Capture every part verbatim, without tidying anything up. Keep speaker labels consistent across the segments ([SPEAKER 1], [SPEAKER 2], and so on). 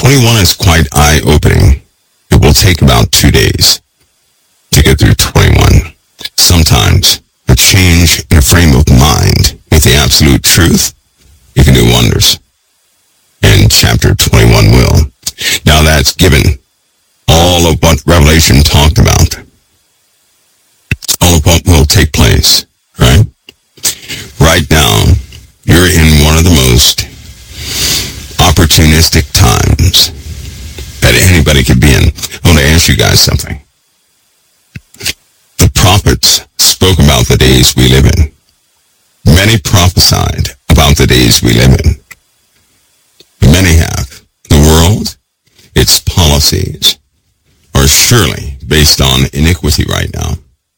[SPEAKER 1] twenty-one is quite eye-opening. It will take about two days to get through twenty-one. Sometimes a change in a frame of mind with the absolute truth, it can do wonders. And chapter twenty-one will. Now that's given all of what Revelation talked about. All of what will take place, right? Right now, you're in one of the most opportunistic times that anybody could be in. I want to ask you guys something. The prophets spoke about the days we live in. Many prophesied about the days we live in. Many have. The world, its policies, are surely based on iniquity right now.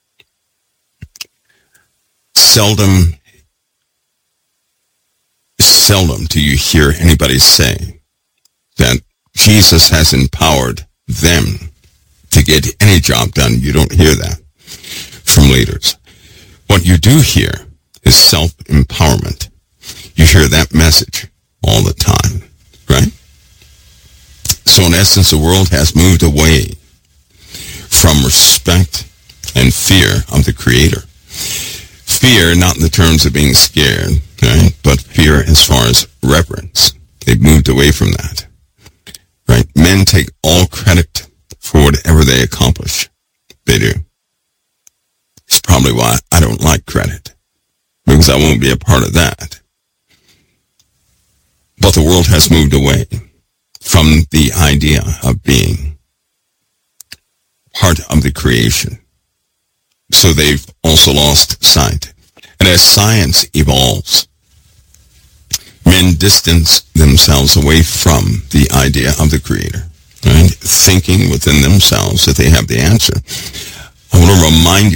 [SPEAKER 1] Seldom, seldom do you hear anybody say that Jesus has empowered them to get any job done. You don't hear that from leaders. What you do hear is self-empowerment. You hear that message all the time, right? So in essence, the world has moved away from respect and fear of the Creator. Fear, not in the terms of being scared, right? But fear as far as reverence. They've moved away from that, right? Men take all credit for whatever they accomplish. They do. It's probably why I don't like credit, because I won't be a part of that. But the world has moved away from the idea of being part of the creation. So they've also lost sight. And as science evolves, men distance themselves away from the idea of the Creator, right? Thinking within themselves that they have the answer. I want to remind you,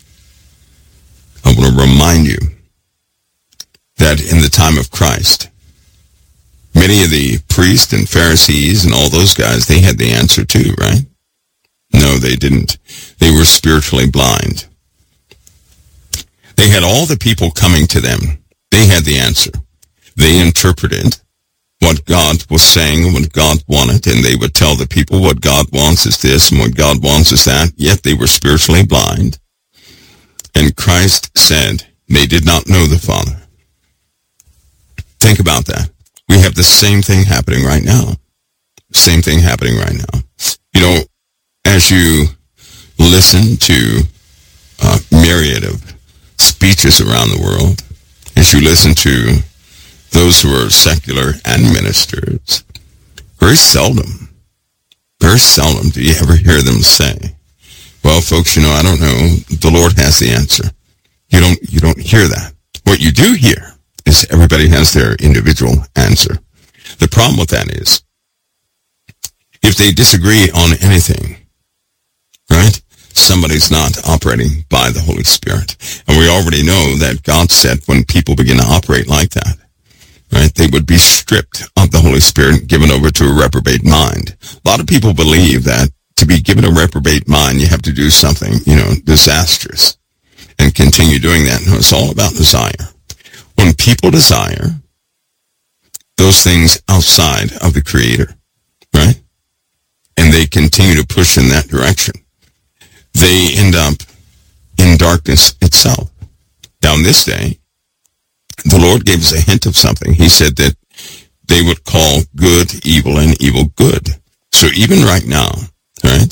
[SPEAKER 1] I want to remind you that in the time of Christ, many of the priests and Pharisees and all those guys, they had the answer too, right? No, they didn't. They were spiritually blind. They had all the people coming to them. They had the answer. They interpreted what God was saying and what God wanted, and they would tell the people what God wants is this and what God wants is that, yet they were spiritually blind. And Christ said they did not know the Father. Think about that. We have the same thing happening right now. Same thing happening right now. You know, as you listen to a myriad of speeches around the world, as you listen to those who are secular and ministers, very seldom, very seldom do you ever hear them say, well, folks, you know, I don't know, the Lord has the answer. You don't, you don't hear that. What you do hear is everybody has their individual answer. The problem with that is, if they disagree on anything, right, somebody's not operating by the Holy Spirit. And we already know that God said when people begin to operate like that, right, they would be stripped of the Holy Spirit and given over to a reprobate mind. A lot of people believe that to be given a reprobate mind, you have to do something, you know, disastrous and continue doing that. No, it's all about desire. When people desire those things outside of the Creator, right, and they continue to push in that direction, they end up in darkness itself. Now, in this day, the Lord gave us a hint of something. He said that they would call good evil and evil good. So even right now, right,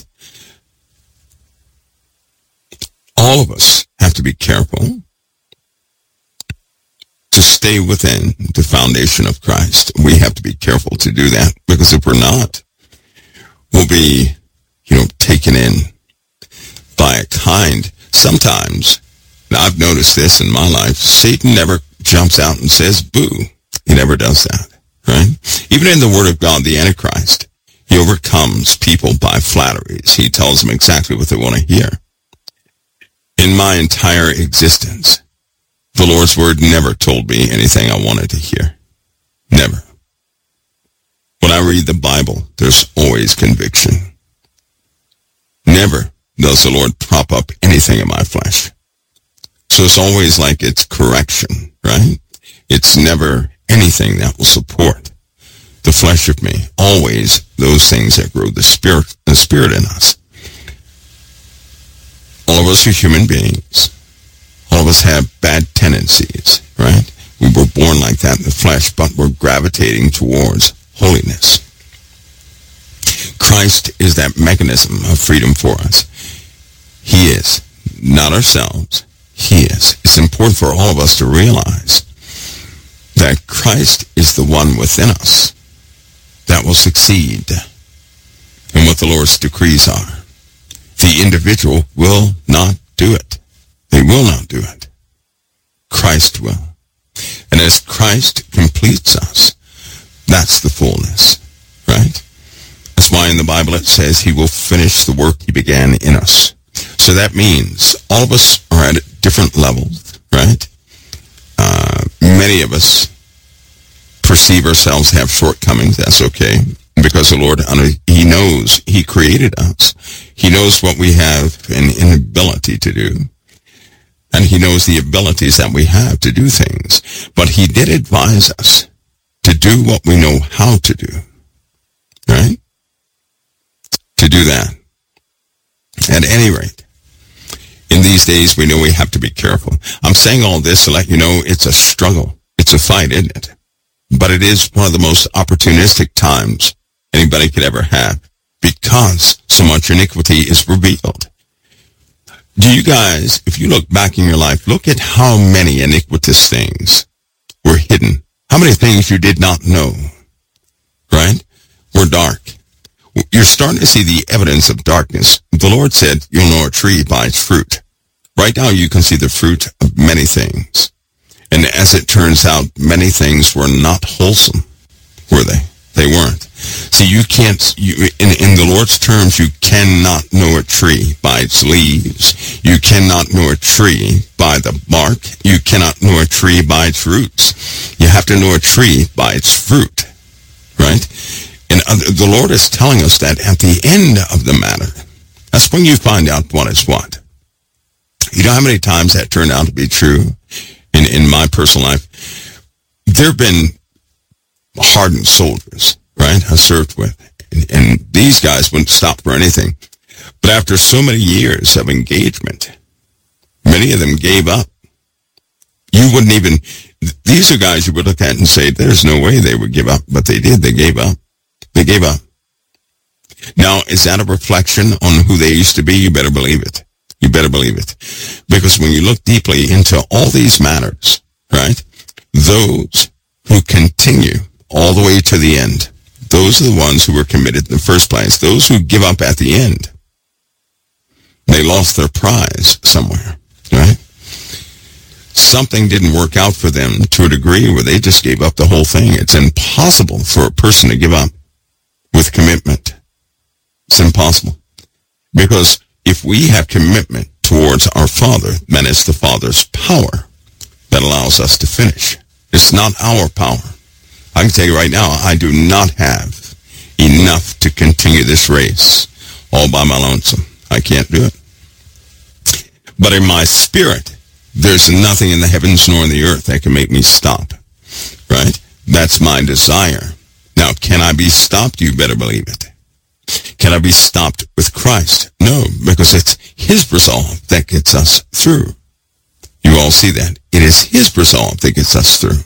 [SPEAKER 1] all of us have to be careful to stay within the foundation of Christ. We have to be careful to do that, because if we're not, we'll be, you know, taken in by a kind, sometimes, and I've noticed this in my life, Satan never jumps out and says, boo. He never does that, right? Even in the Word of God, the Antichrist, he overcomes people by flatteries. He tells them exactly what they want to hear. In my entire existence, the Lord's Word never told me anything I wanted to hear. Never. When I read the Bible, there's always conviction. Never does the Lord prop up anything in my flesh. So it's always like it's correction, right? It's never anything that will support the flesh of me. always those things that grow the spirit, the spirit in us. All of us are human beings. All of us have bad tendencies, right? We were born like that in the flesh, but we're gravitating towards holiness. Christ is that mechanism of freedom for us. He is, not ourselves. He is. It's important for all of us to realize that Christ is the one within us that will succeed in what the Lord's decrees are. The individual will not do it. They will not do it. Christ will. And as Christ completes us, that's the fullness, right? That's why in the Bible it says he will finish the work he began in us. So that means all of us are at different levels, right? Uh, many of us perceive ourselves to have shortcomings. That's okay. Because the Lord, he knows he created us. He knows what we have an inability to do. And he knows the abilities that we have to do things. But he did advise us to do what we know how to do. Right? To do that. At any rate, in these days, we know we have to be careful. I'm saying all this to let you know it's a struggle. It's a fight, isn't it? But it is one of the most opportunistic times anybody could ever have because so much iniquity is revealed. Do you guys, if you look back in your life, look at how many iniquitous things were hidden. How many things you did not know, right, were dark. You're starting to see the evidence of darkness. The Lord said, you'll know a tree by its fruit. Right now you can see the fruit of many things. And as it turns out, many things were not wholesome, were they? They weren't. See, you can't, you, in, in the Lord's terms, you cannot know a tree by its leaves. You cannot know a tree by the bark. You cannot know a tree by its roots. You have to know a tree by its fruit, right? And the Lord is telling us that at the end of the matter, that's when you find out what is what. You know how many times that turned out to be true in, in my personal life? There have been hardened soldiers, right, I served with. And, and these guys wouldn't stop for anything. But after so many years of engagement, many of them gave up. You wouldn't even, these are guys you would look at and say, there's no way they would give up. But they did. They gave up. They gave up. Now, is that a reflection on who they used to be? You better believe it. You better believe it. Because when you look deeply into all these matters, right, those who continue all the way to the end, those are the ones who were committed in the first place. Those who give up at the end, they lost their prize somewhere, right? Something didn't work out for them to a degree where they just gave up the whole thing. It's impossible for a person to give up with commitment. It's impossible. Because if we have commitment towards our Father, then it's the Father's power that allows us to finish. It's not our power. I can tell you right now, I do not have enough to continue this race all by my lonesome. I can't do it. But in my spirit, there's nothing in the heavens nor in the earth that can make me stop. Right? That's my desire. Now, can I be stopped? You better believe it. Can I be stopped with Christ? No, because it's his resolve that gets us through. You all see that. It is his resolve that gets us through.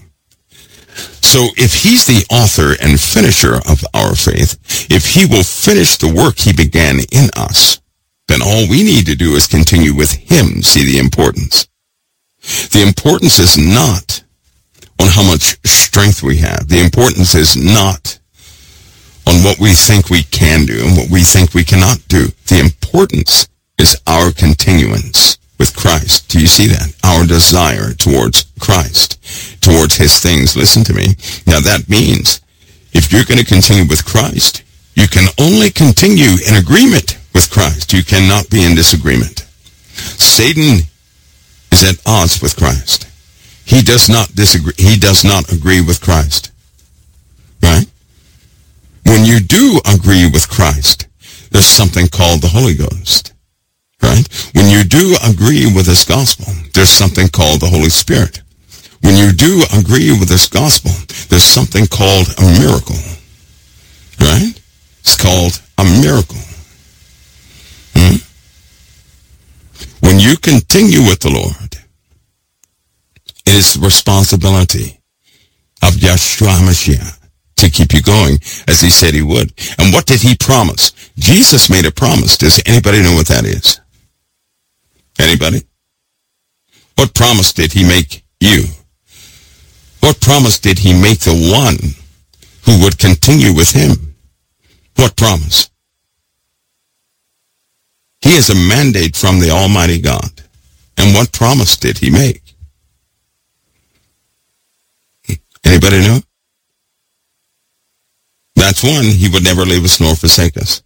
[SPEAKER 1] So if he's the author and finisher of our faith, if he will finish the work he began in us, then all we need to do is continue with him. See the importance. The importance is not on how much strength we have. The importance is not on what we think we can do and what we think we cannot do. The importance is our continuance with Christ. Do you see that? Our desire towards Christ, towards his things. Listen to me. Now that means if you're going to continue with Christ, you can only continue in agreement with Christ. You cannot be in disagreement. Satan is at odds with Christ. He does not disagree. He does not agree with Christ. Right? When you do agree with Christ, there's something called the Holy Ghost. Right? When you do agree with this gospel, there's something called the Holy Spirit. When you do agree with this gospel, there's something called a miracle. Right? called a miracle. Hmm? When you continue with the Lord, it is the responsibility of Yeshua HaMashiach to keep you going, as he said he would. And what did he promise? Jesus made a promise. Does anybody know what that is? Anybody? What promise did he make you? What promise did he make the one who would continue with him? What promise? He has a mandate from the Almighty God. And what promise did he make? Anybody know? That's one, he would never leave us nor forsake us.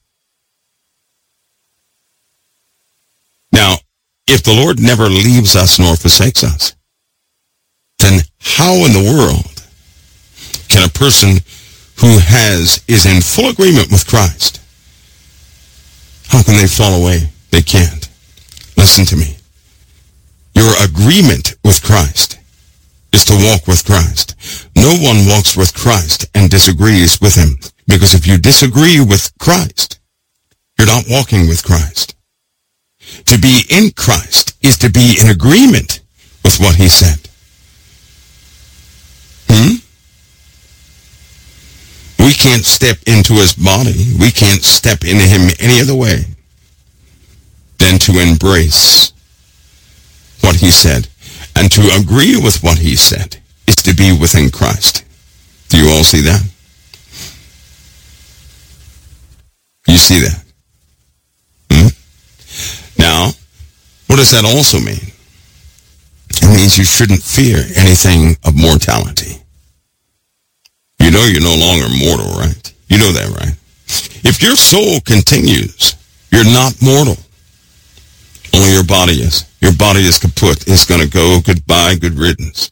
[SPEAKER 1] Now, if the Lord never leaves us nor forsakes us, then how in the world can a person who has is in full agreement with Christ, how can they fall away? They can't. Listen to me. Your agreement with Christ is to walk with Christ. No one walks with Christ and disagrees with him, because if you disagree with Christ, you're not walking with Christ. To be in Christ is to be in agreement with what he said. Hmm? We can't step into his body. We can't step into him any other way than to embrace what he said. And to agree with what he said is to be within Christ. Do you all see that? You see that? Hmm? Now, what does that also mean? It means you shouldn't fear anything of mortality. You know you're no longer mortal, right? You know that, right? If your soul continues, you're not mortal. Only your body is. Your body is kaput. It's going to go. Goodbye, good riddance.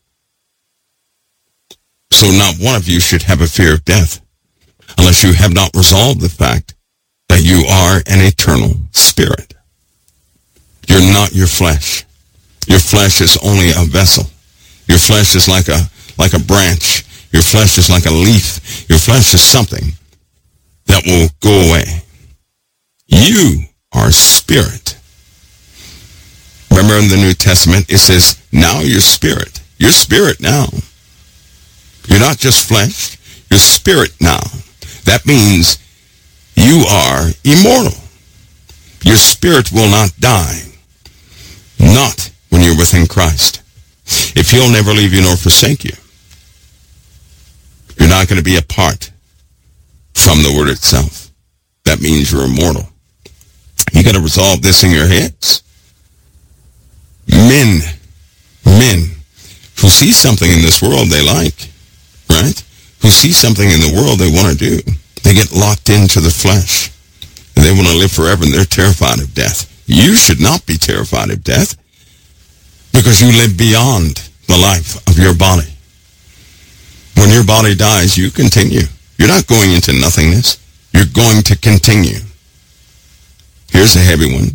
[SPEAKER 1] So not one of you should have a fear of death unless you have not resolved the fact that you are an eternal spirit. You're not your flesh. Your flesh is only a vessel. Your flesh is like a like a branch. Your flesh is like a leaf. Your flesh is something that will go away. You are spirit. Remember in the New Testament, it says, now you're spirit. You're spirit now. You're not just flesh. You're spirit now. That means you are immortal. Your spirit will not die. Not when you're within Christ. If he'll never leave you nor forsake you, you're not going to be apart from the word itself. That means you're immortal. You got to resolve this in your heads. Men, men who see something in this world they like, right? Who see something in the world they want to do. They get locked into the flesh. And they want to live forever, and they're terrified of death. You should not be terrified of death because you live beyond the life of your body. When your body dies, you continue. You're not going into nothingness. You're going to continue. Here's a heavy one.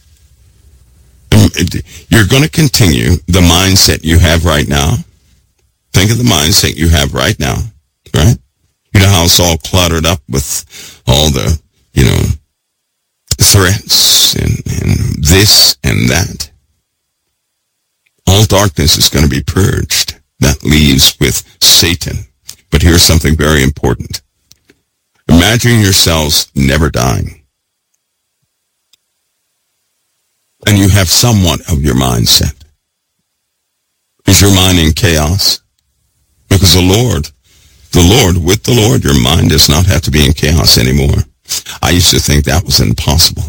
[SPEAKER 1] You're going to continue the mindset you have right now. Think of the mindset you have right now, right? You know how it's all cluttered up with all the, you know, threats and, and this and that. All darkness is going to be purged. That leaves with Satan. But here's something very important. Imagine yourselves never dying. And you have somewhat of your mindset. Is your mind in chaos? Because the Lord, the Lord, with the Lord, your mind does not have to be in chaos anymore. I used to think that was impossible.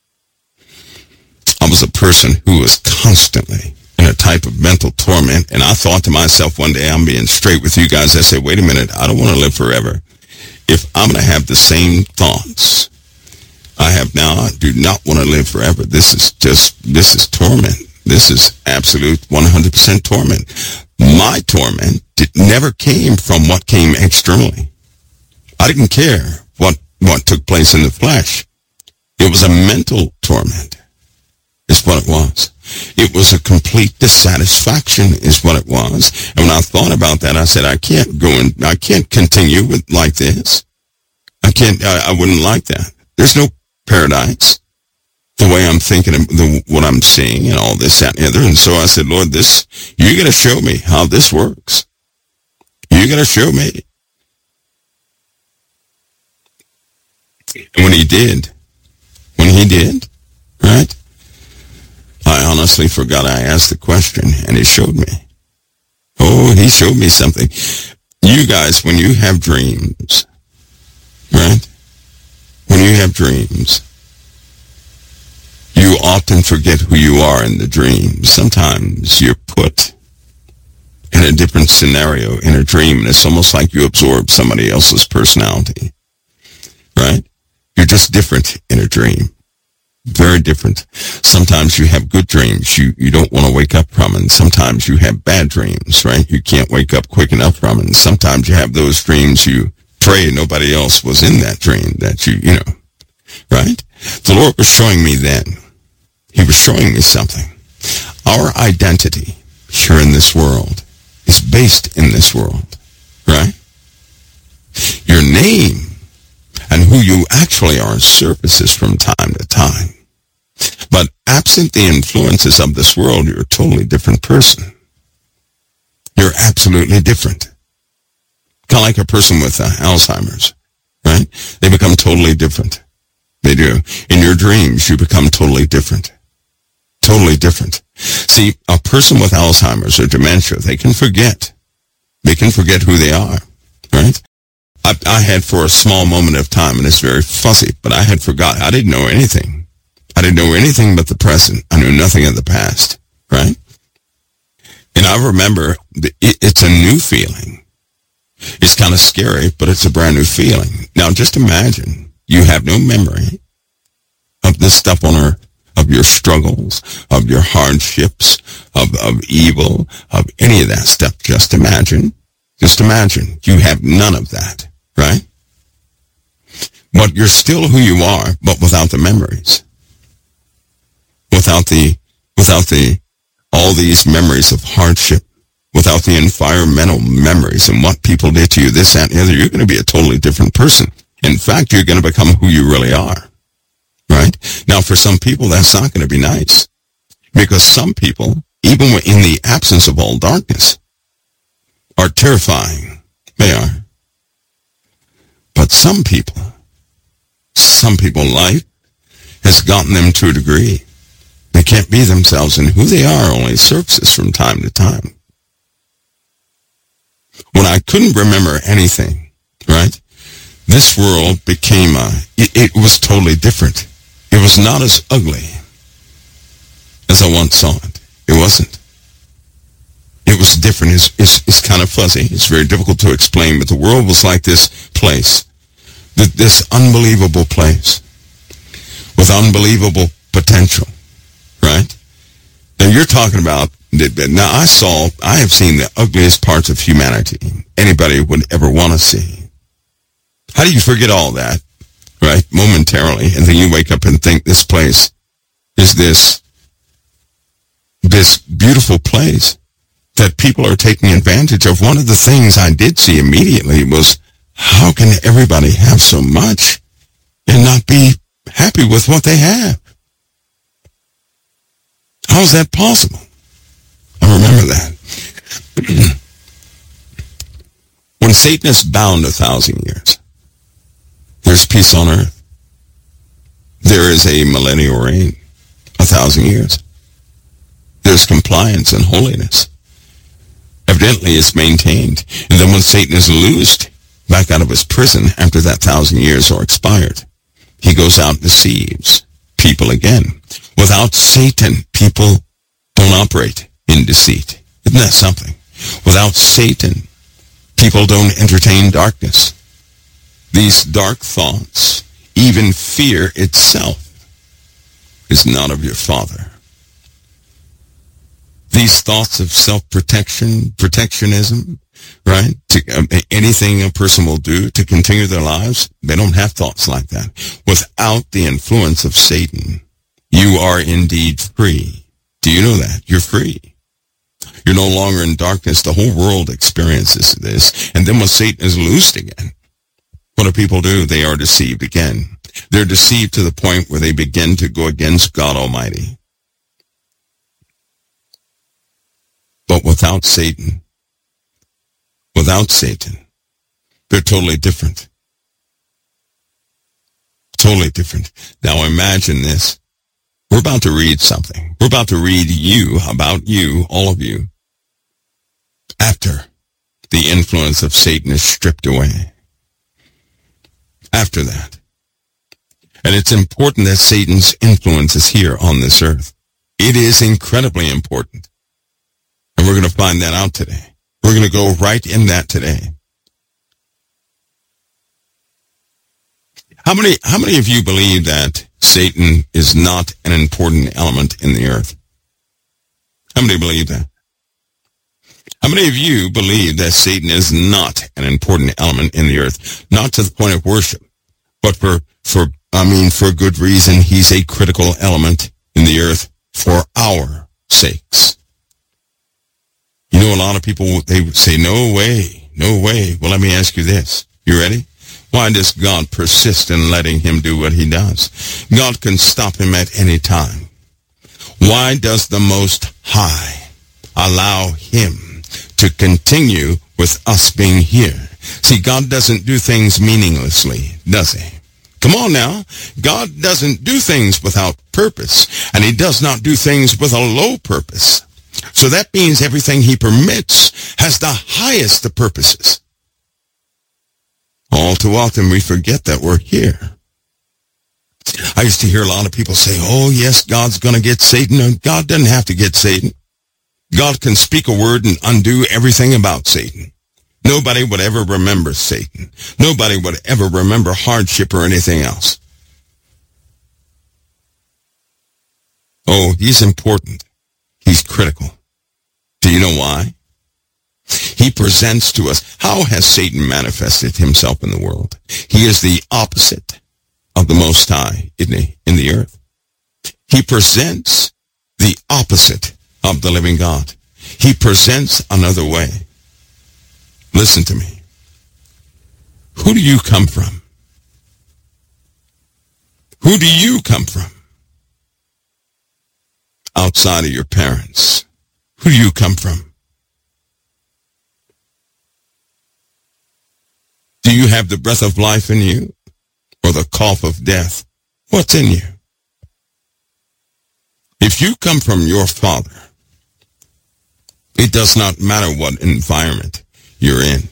[SPEAKER 1] I was a person who was constantly in a type of mental torment, and I thought to myself one day, I'm being straight with you guys, I said, wait a minute, I don't want to live forever. If I'm going to have the same thoughts I have now, I do not want to live forever. This is just, this is torment. This is absolute one hundred percent torment. My torment did, never came from what came externally. I didn't care what, what took place in the flesh. It was a mental torment, is what it was. It was a complete dissatisfaction, is what it was. And when I thought about that, I said, I can't go and I can't continue with like this. I can't, I, I wouldn't like that. There's no paradise. The way I'm thinking, of the, what I'm seeing and all this, that, and the other. And so I said, Lord, this, you got to show me how this works. You got to show me. And when he did, when he did, right, I honestly forgot I asked the question, and he showed me. Oh, he showed me something. You guys, when you have dreams, right, when you have dreams, you often forget who you are in the dream. Sometimes you're put in a different scenario in a dream, and it's almost like you absorb somebody else's personality, right? You're just different in a dream. Very different. Sometimes you have good dreams you, you don't want to wake up from, and sometimes you have bad dreams, right? You can't wake up quick enough from, and sometimes you have those dreams you pray nobody else was in that dream that you, you know, right? The Lord was showing me then. He was showing me something. Our identity here in this world is based in this world, right? Your name and who you actually are surfaces from time to time. But absent the influences of this world, you're a totally different person. You're absolutely different. Kind of like a person with uh, Alzheimer's, right? They become totally different. They do. In your dreams, you become totally different. Totally different. See, a person with Alzheimer's or dementia, they can forget. They can forget who they are, right? I, I had for a small moment of time, and it's very fuzzy, but I had forgotten. I didn't know anything. I didn't know anything but the present. I knew nothing of the past, right? And I remember it, it's a new feeling. It's kind of scary, but it's a brand new feeling. Now, just imagine you have no memory of this stuff on earth, of your struggles, of your hardships, of, of evil, of any of that stuff. Just imagine. Just imagine. You have none of that, right? But you're still who you are, but without the memories. Without the, without the, all these memories of hardship, without the environmental memories and what people did to you, this, that, and the other, you're going to be a totally different person. In fact, you're going to become who you really are, right? Now, for some people, that's not going to be nice, because some people, even in the absence of all darkness, are terrifying. They are. But some people, some people, life has gotten them to a degree. They can't be themselves, and who they are only surfaces from time to time. When I couldn't remember anything, right, this world became a, it, it was totally different. It was not as ugly as I once saw it. It wasn't. It was different. It's, it's, it's kind of fuzzy. It's very difficult to explain, but the world was like this place, this unbelievable place with unbelievable potential, right? Now you're talking about, now I saw, I have seen the ugliest parts of humanity anybody would ever want to see. How do you forget all that, right, momentarily, and then you wake up and think this place is this, this beautiful place that people are taking advantage of? One of the things I did see immediately was, how can everybody have so much and not be happy with what they have? How is that possible? I remember that. When Satan is bound a thousand years, there's peace on earth. There is a millennial reign, a thousand years. There's compliance and holiness. Evidently, it's maintained. And then when Satan is loosed back out of his prison after that thousand years are expired, he goes out and deceives people again. Without Satan, people don't operate in deceit. Isn't that something? Without Satan, people don't entertain darkness. These dark thoughts, even fear itself, is not of your Father. These thoughts of self-protection, protectionism, right? To, um, anything a person will do to continue their lives, they don't have thoughts like that. Without the influence of Satan, you are indeed free. Do you know that? You're free. You're no longer in darkness. The whole world experiences this. And then when Satan is loosed again, what do people do? They are deceived again. They're deceived to the point where they begin to go against God Almighty. But without Satan, without Satan, they're totally different. Totally different. Now imagine this. We're about to read something. We're about to read you, about you, all of you, after the influence of Satan is stripped away. After that. And it's important that Satan's influence is here on this earth. It is incredibly important. And we're going to find that out today. We're going to go right in that today. How many, how many of you believe that Satan is not an important element in the earth? How many believe that? How many of you believe that Satan is not an important element in the earth? Not to the point of worship, but for, for, I mean, for good reason. He's a critical element in the earth for our sakes. You know, a lot of people, they say, no way, no way. Well, let me ask you this. You ready? Why does God persist in letting him do what he does? God can stop him at any time. Why does the Most High allow him to continue with us being here? See, God doesn't do things meaninglessly, does he? Come on now. God doesn't do things without purpose, and he does not do things with a low purpose. So that means everything he permits has the highest of purposes. All too often we forget that we're here. I used to hear a lot of people say, oh yes, God's going to get Satan. No, God doesn't have to get Satan. God can speak a word and undo everything about Satan. Nobody would ever remember Satan. Nobody would ever remember hardship or anything else. Oh, he's important. He's critical. Do you know why? He presents to us. How has Satan manifested himself in the world? He is the opposite of the Most High, isn't he, in the earth? He presents the opposite of the living God. He presents another way. Listen to me. Who do you come from? Who do you come from? Outside of your parents. Who do you come from? Do you have the breath of life in you, or the cough of death? What's in you? If you come from your father, it does not matter what environment you're in.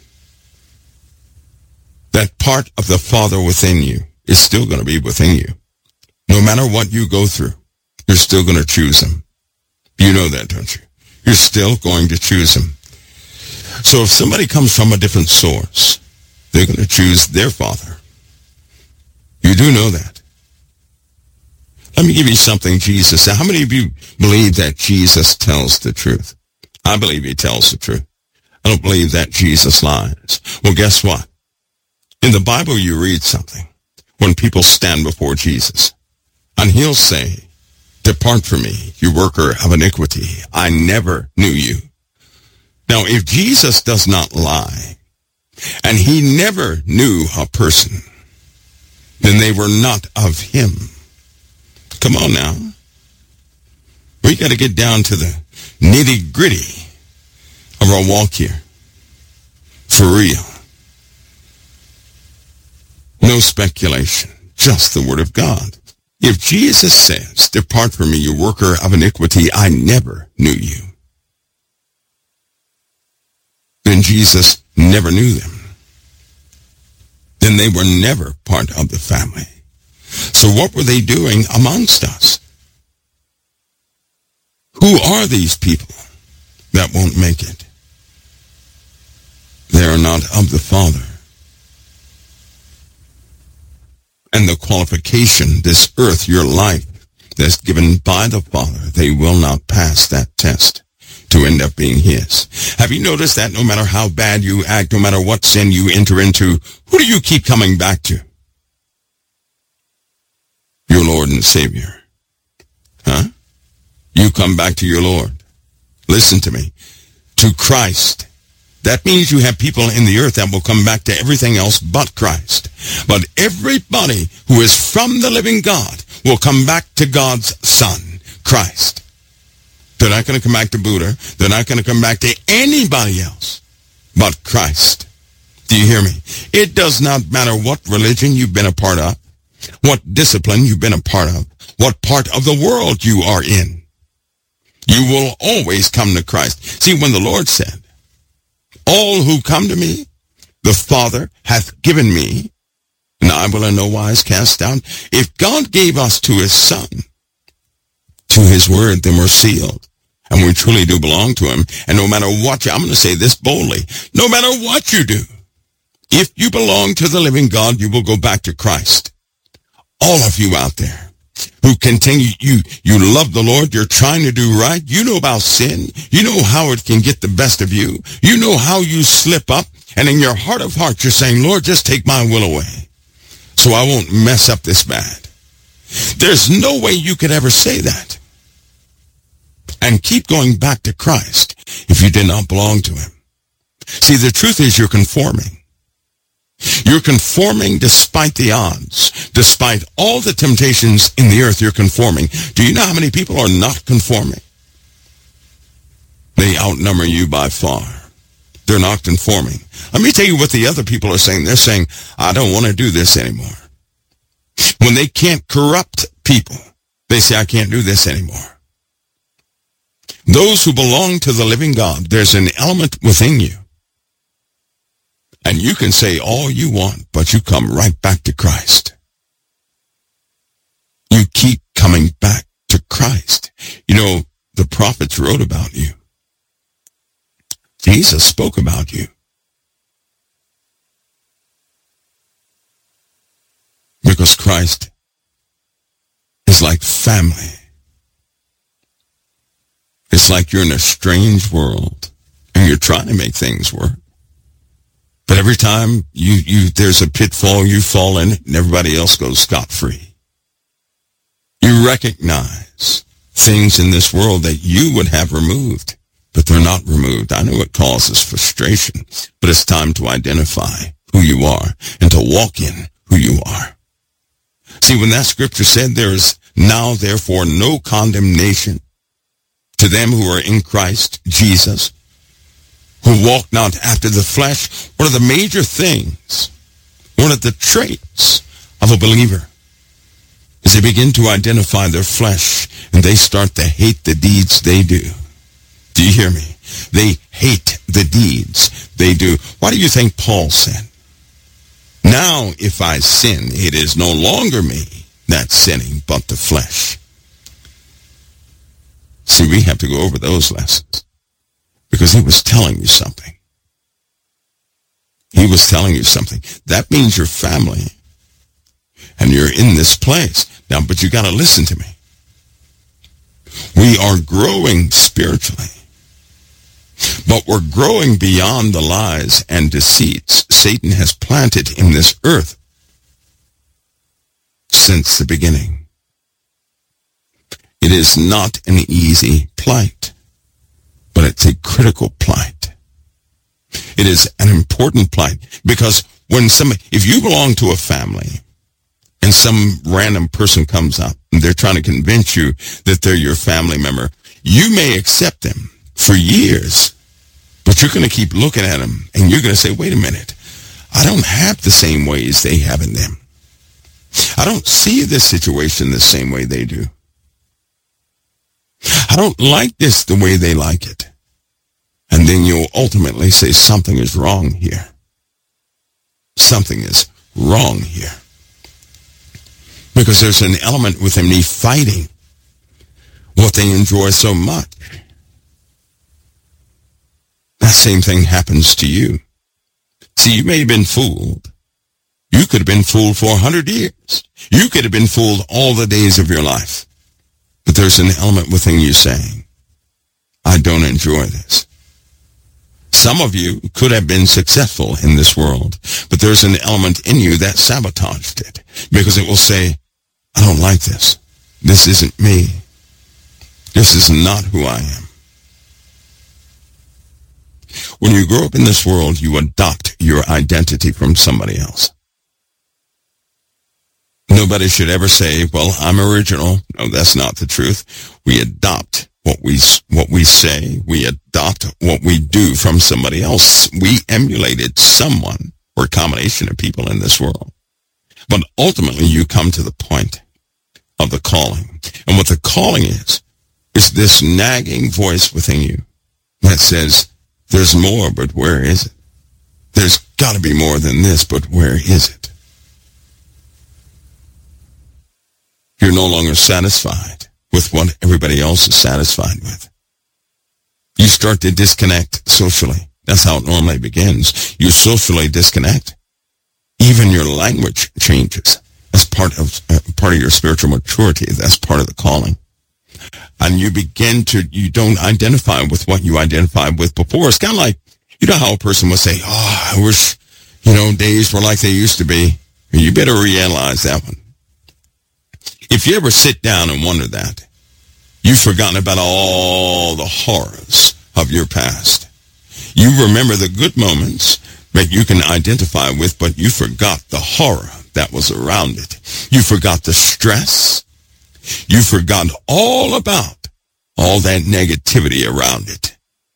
[SPEAKER 1] That part of the Father within you is still going to be within you. No matter what you go through, you're still going to choose him. You know that, don't you? You're still going to choose him. So if somebody comes from a different source, they're going to choose their father. You do know that. Let me give you something Jesus said. How many of you believe that Jesus tells the truth? I believe he tells the truth. I don't believe that Jesus lies. Well, guess what? In the Bible, you read something when people stand before Jesus, and he'll say, depart from me, you worker of iniquity. I never knew you. Now, if Jesus does not lie, and he never knew a person, then they were not of him. Come on now. We got to get down to the nitty-gritty of our walk here. For real. No speculation. Just the word of God. If Jesus says, depart from me, you worker of iniquity, I never knew you, then Jesus never knew them. Then they were never part of the family. So what were they doing amongst us? Who are these people that won't make it? They are not of the Father. And the qualification, this earth, your life, that's given by the Father, they will not pass that test to end up being his. Have you noticed that no matter how bad you act, no matter what sin you enter into, who do you keep coming back to? Your Lord and Savior. Huh? You come back to your Lord. Listen to me. To Christ. That means you have people in the earth that will come back to everything else but Christ. But everybody who is from the living God will come back to God's Son, Christ. They're not going to come back to Buddha. They're not going to come back to anybody else but Christ. Do you hear me? It does not matter what religion you've been a part of, what discipline you've been a part of, what part of the world you are in. You will always come to Christ. See, when the Lord said, all who come to me, the Father hath given me, and I will in no wise cast down. If God gave us to his Son, to his word, then we're sealed. And we truly do belong to him. And no matter what you, I'm going to say this boldly, no matter what you do, if you belong to the living God, you will go back to Christ. All of you out there who continue, you, you love the Lord, you're trying to do right, you know about sin, you know how it can get the best of you, you know how you slip up, and in your heart of hearts you're saying, Lord, just take my will away so I won't mess up this bad. There's no way you could ever say that and keep going back to Christ if you did not belong to him. See, the truth is you're conforming. You're conforming despite the odds. Despite all the temptations in the earth, you're conforming. Do you know how many people are not conforming? They outnumber you by far. They're not conforming. Let me tell you what the other people are saying. They're saying, I don't want to do this anymore. When they can't corrupt people, they say, I can't do this anymore. Those who belong to the living God, there's an element within you. And you can say all you want, but you come right back to Christ. You keep coming back to Christ. You know, the prophets wrote about you. Jesus spoke about you. Because Christ is like family. It's like you're in a strange world and you're trying to make things work. But every time you, you there's a pitfall, you fall in it, and everybody else goes scot-free. You recognize things in this world that you would have removed, but they're not removed. I know it causes frustration, but it's time to identify who you are and to walk in who you are. See, when that scripture said there is now therefore no condemnation to them who are in Christ Jesus, who walk not after the flesh, one of the major things, one of the traits of a believer is they begin to identify their flesh and they start to hate the deeds they do. Do you hear me? They hate the deeds they do. Why do you think Paul said, now if I sin, it is no longer me that's sinning, but the flesh. See, we have to go over those lessons. Because he was telling you something. He was telling you something. That means you're family. And you're in this place. Now, but you got to listen to me. We are growing spiritually. But we're growing beyond the lies and deceits Satan has planted in this earth since the beginning. It is not an easy plight. But it's a critical plight. It is an important plight because when somebody, if you belong to a family and some random person comes up and they're trying to convince you that they're your family member, you may accept them for years, but you're going to keep looking at them and you're going to say, wait a minute, I don't have the same ways they have in them. I don't see this situation the same way they do. I don't like this the way they like it. And then you'll ultimately say something is wrong here. Something is wrong here. Because there's an element within me fighting what they enjoy so much. That same thing happens to you. See, you may have been fooled. You could have been fooled for a hundred years. You could have been fooled all the days of your life. But there's an element within you saying, I don't enjoy this. Some of you could have been successful in this world, but there's an element in you that sabotaged it because it will say, I don't like this. This isn't me. This is not who I am. When you grow up in this world, you adopt your identity from somebody else. Nobody should ever say, well, I'm original. No, that's not the truth. We adopt what we, what we say. We adopt what we do from somebody else. We emulated someone or a combination of people in this world. But ultimately, you come to the point of the calling. And what the calling is, is this nagging voice within you that says, there's more, but where is it? There's got to be more than this, but where is it? You're no longer satisfied with what everybody else is satisfied with. You start to disconnect socially. That's how it normally begins. You socially disconnect. Even your language changes. That's part of uh, part of your spiritual maturity. That's part of the calling. And you begin to, you don't identify with what you identified with before. It's kind of like, you know how a person would say, oh, I wish, you know, days were like they used to be. You better realize that one. If you ever sit down and wonder that, you've forgotten about all the horrors of your past. You remember the good moments that you can identify with, but you forgot the horror that was around it. You forgot the stress. You forgot all about all that negativity around it.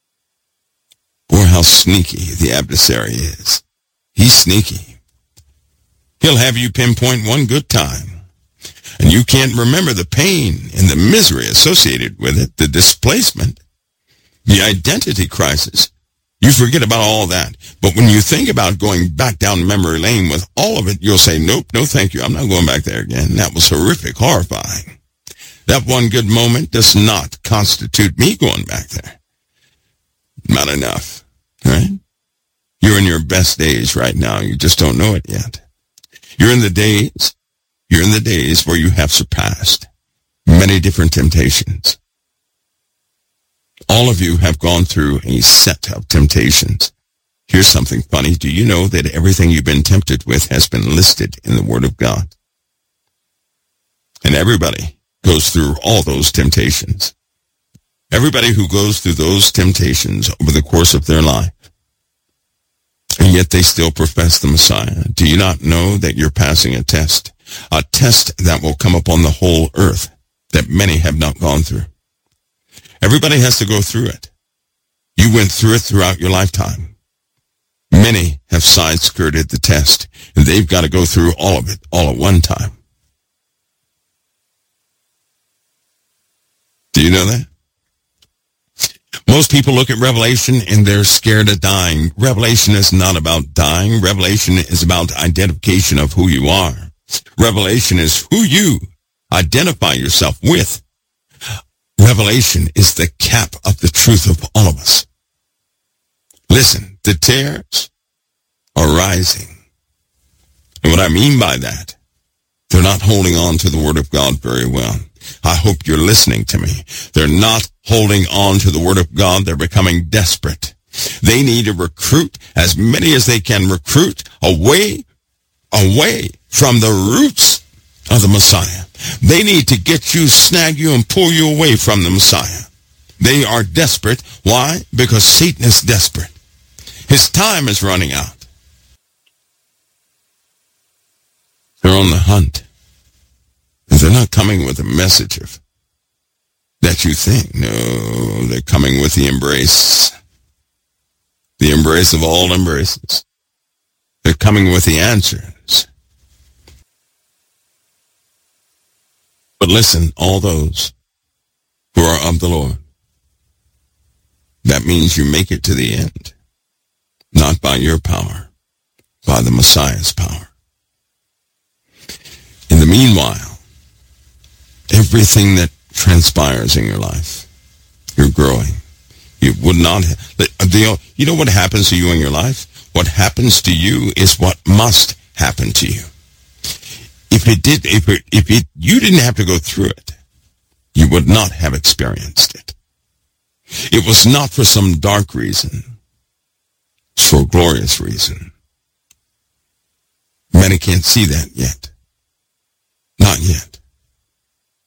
[SPEAKER 1] Or how sneaky the adversary is. He's sneaky. He'll have you pinpoint one good time, and you can't remember the pain and the misery associated with it, the displacement, the identity crisis. You forget about all that. But when you think about going back down memory lane with all of it, you'll say, nope, no thank you. I'm not going back there again. That was horrific, horrifying. That one good moment does not constitute me going back there. Not enough, right? You're in your best days right now. You just don't know it yet. You're in the days, you're in the days where you have surpassed many different temptations. All of you have gone through a set of temptations. Here's something funny. Do you know that everything you've been tempted with has been listed in the Word of God? And everybody goes through all those temptations. Everybody who goes through those temptations over the course of their life, and yet they still profess the Messiah. Do you not know that you're passing a test? A test that will come upon the whole earth that many have not gone through. Everybody has to go through it. You went through it throughout your lifetime. Many have side-skirted the test, and they've got to go through all of it, all at one time. Do you know that? Most people look at Revelation and they're scared of dying. Revelation is not about dying. Revelation is about identification of who you are. Revelation is who you identify yourself with. Revelation is the cap of the truth of all of us. Listen, the tares are rising. And what I mean by that, they're not holding on to the Word of God very well. I hope you're listening to me. They're not holding on to the Word of God. They're becoming desperate. They need to recruit as many as they can recruit away, away from the roots of the Messiah. They need to get you, snag you, and pull you away from the Messiah. They are desperate. Why? Because Satan is desperate. His time is running out. They're on the hunt. And they're not coming with a message of that you think. No, they're coming with the embrace. The embrace of all embraces. They're coming with the answers. But listen, all those who are of the Lord, that means you make it to the end. Not by your power, by the Messiah's power. In the meanwhile, everything that transpires in your life, you're growing. You would not, you know what happens to you in your life? What happens to you is what must happen to you. If it did, if it, if it, you didn't have to go through it, you would not have experienced it. It was not for some dark reason. It's for a glorious reason. Many can't see that yet. Not yet.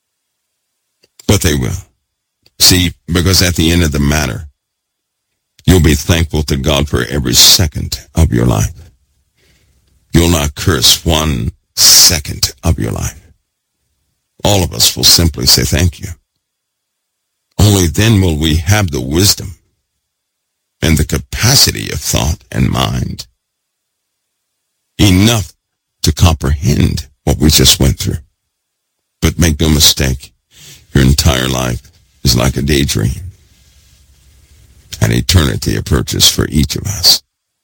[SPEAKER 1] But they will. See, because at the end of the matter, you'll You'll be thankful to God for every second of your life. You'll not curse one second of your life. All of us will simply say thank you. Only then will we have the wisdom and the capacity of thought and mind enough to comprehend what we just went through. But make no mistake, your entire life is like a daydream. And eternity approaches for each of us.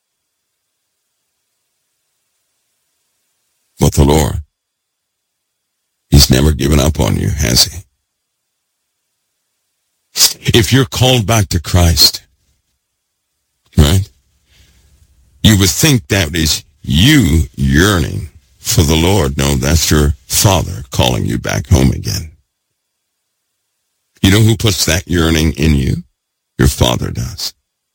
[SPEAKER 1] But the Lord, He's never given up on you, has He? If you're called back to Christ, right, you would think that is you yearning for the Lord. No, that's your Father calling you back home again. You know who puts that yearning in you? Your Father does.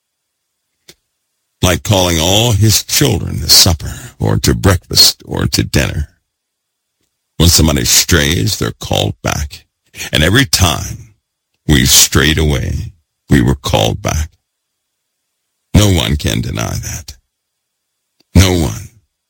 [SPEAKER 1] Like calling all His children to supper or to breakfast or to dinner. When somebody strays, they're called back. And every time we've strayed away, we were called back. No one can deny that. No one.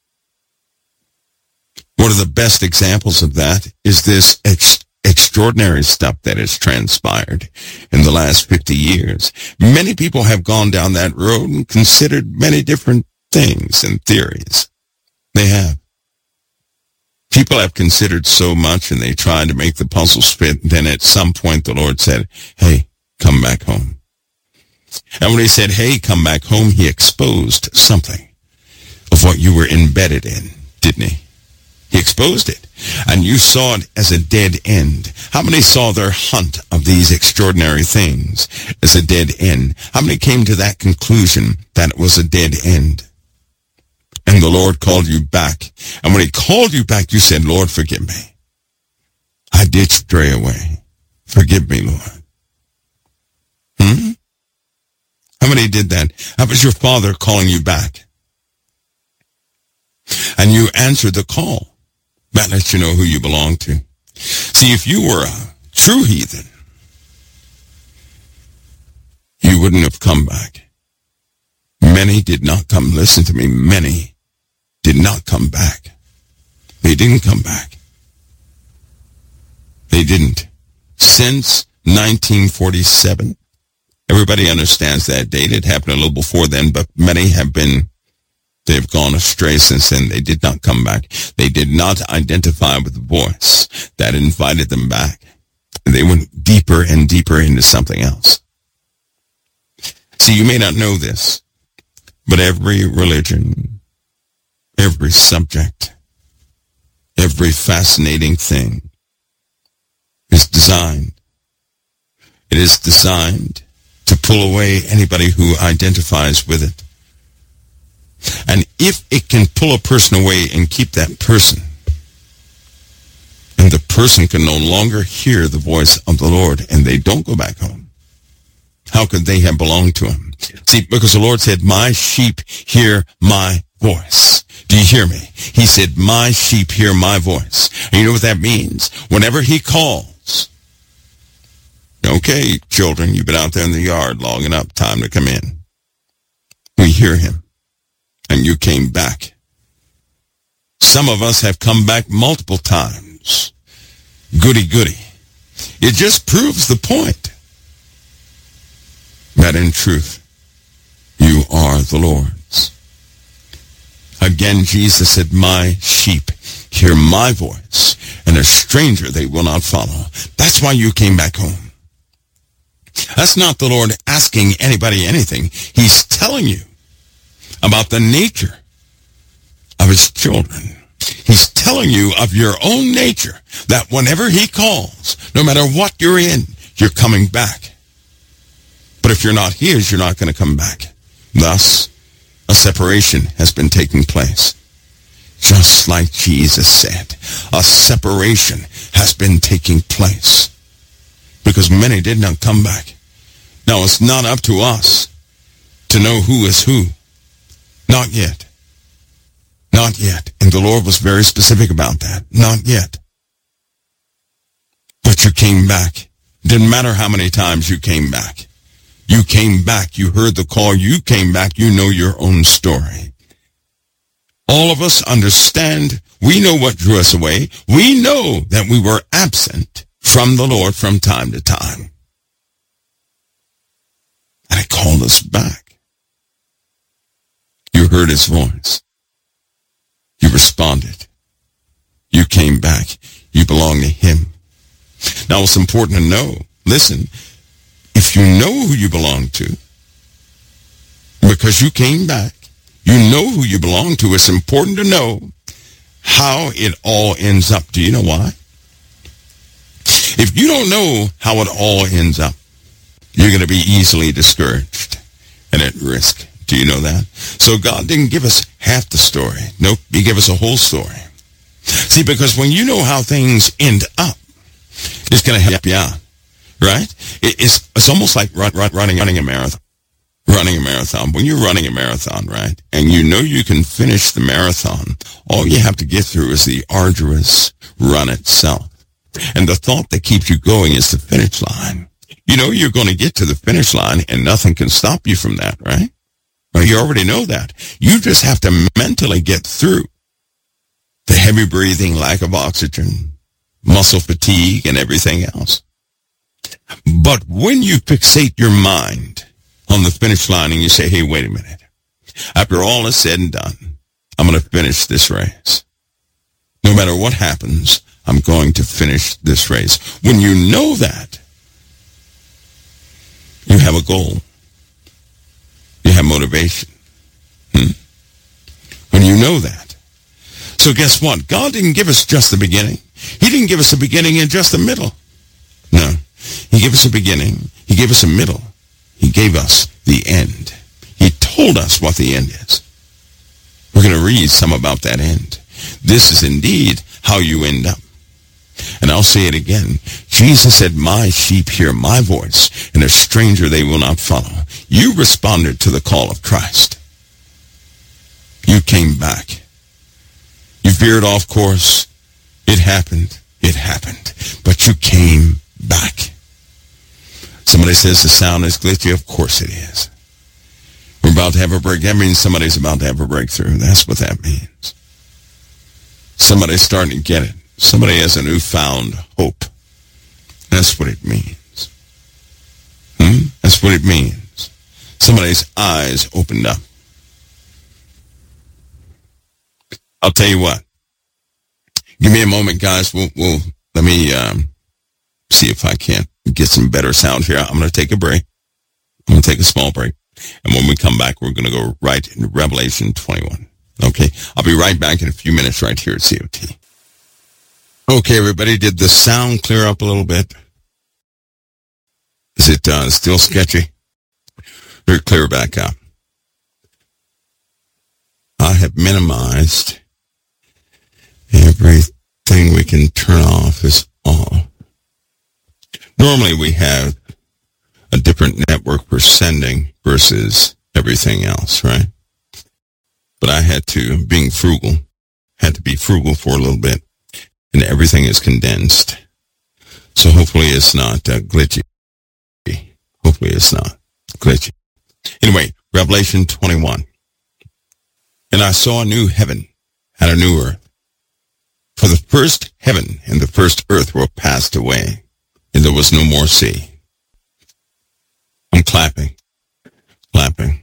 [SPEAKER 1] One of the best examples of that is this ex- extraordinary stuff that has transpired in the last fifty years. Many people have gone down that road and considered many different things and theories. They have. People have considered so much and they tried to make the puzzles fit. Then at some point the Lord said, hey, come back home. And when He said, hey, come back home, He exposed something of what you were embedded in, didn't He? He exposed it, and you saw it as a dead end. How many saw their hunt of these extraordinary things as a dead end? How many came to that conclusion that it was a dead end? And the Lord called you back. And when He called you back, you said, Lord, forgive me. I did stray away. Forgive me, Lord. Hmm? How many did that? That was your Father calling you back. And you answered the call. That lets you know who you belong to. See, if you were a true heathen, you wouldn't have come back. Many did not come. Listen to me. Many did not come back. They didn't come back. They didn't. Since nineteen forty-seven, everybody understands that date. It happened a little before then, but many have been They've gone astray since then. They did not come back. They did not identify with the voice that invited them back. They went deeper and deeper into something else. See, you may not know this, but every religion, every subject, every fascinating thing is designed. It is designed to pull away anybody who identifies with it. And if it can pull a person away and keep that person, and the person can no longer hear the voice of the Lord, and they don't go back home, how could they have belonged to Him? See, because the Lord said, my sheep hear my voice. Do you hear me? He said, my sheep hear my voice. And you know what that means? Whenever He calls, okay, children, you've been out there in the yard long enough, time to come in. We hear Him. And you came back. Some of us have come back multiple times. Goody, goody. It just proves the point that in truth, you are the Lord's. Again, Jesus said, my sheep hear my voice, and a stranger they will not follow. That's why you came back home. That's not the Lord asking anybody anything. He's telling you about the nature of His children. He's telling you of your own nature, that whenever He calls, no matter what you're in, you're coming back. But if you're not His, you're not going to come back. Thus, a separation has been taking place. Just like Jesus said, a separation has been taking place. Because many did not come back. Now, it's not up to us to know who is who. Not yet. Not yet. And the Lord was very specific about that. Not yet. But you came back. Didn't matter how many times you came back. You came back. You heard the call. You came back. You know your own story. All of us understand. We know what drew us away. We know that we were absent from the Lord from time to time. And he called us back. You heard his voice. You responded. You came back. You belong to him. Now it's important to know, listen, if you know who you belong to, because you came back, you know who you belong to, it's important to know how it all ends up. Do you know why? If you don't know how it all ends up, you're going to be easily discouraged and at risk. Do you know that? So God didn't give us half the story. Nope, he gave us a whole story. See, because when you know how things end up, it's going to help you out, right? It, it's it's almost like run, run, running running a marathon. Running a marathon. When you're running a marathon, right, and you know you can finish the marathon, all you have to get through is the arduous run itself. And the thought that keeps you going is the finish line. You know you're going to get to the finish line, and nothing can stop you from that, right? Well, you already know that. You just have to mentally get through the heavy breathing, lack of oxygen, muscle fatigue, and everything else. But when you fixate your mind on the finish line and you say, hey, wait a minute. After all is said and done, I'm going to finish this race. No matter what happens, I'm going to finish this race. When you know that, you have a goal. You have motivation. Hmm? When you know that. So guess what? God didn't give us just the beginning. He didn't give us a beginning and just a middle. No. He gave us a beginning. He gave us a middle. He gave us the end. He told us what the end is. We're going to read some about that end. This is indeed how you end up. And I'll say it again. Jesus said, my sheep hear my voice, and a stranger they will not follow. You responded to the call of Christ. You came back. You veered off course. It happened. It happened. But you came back. Somebody says the sound is glitchy. Of course it is. We're about to have a break. That means somebody's about to have a breakthrough. That's what that means. Somebody's starting to get it. Somebody has a newfound hope. That's what it means. Hmm? That's what it means. Somebody's eyes opened up. I'll tell you what. Give me a moment, guys. We'll, we'll let me um, see if I can get some better sound here. I'm going to take a break. I'm going to take a small break. And when we come back, we're going to go right into Revelation twenty-one. Okay? I'll be right back in a few minutes right here at C O T. Okay, everybody. Did the sound clear up a little bit? Is it uh, still sketchy? Or clear back up? I have minimized everything we can turn off is off. Normally we have a different network for sending versus everything else, right? But I had to, being frugal, had to be frugal for a little bit, and everything is condensed. So hopefully it's not uh, glitchy. Hopefully it's not glitchy. Anyway, Revelation twenty-one. And I saw a new heaven and a new earth. For the first heaven and the first earth were passed away, and there was no more sea. I'm clapping, clapping.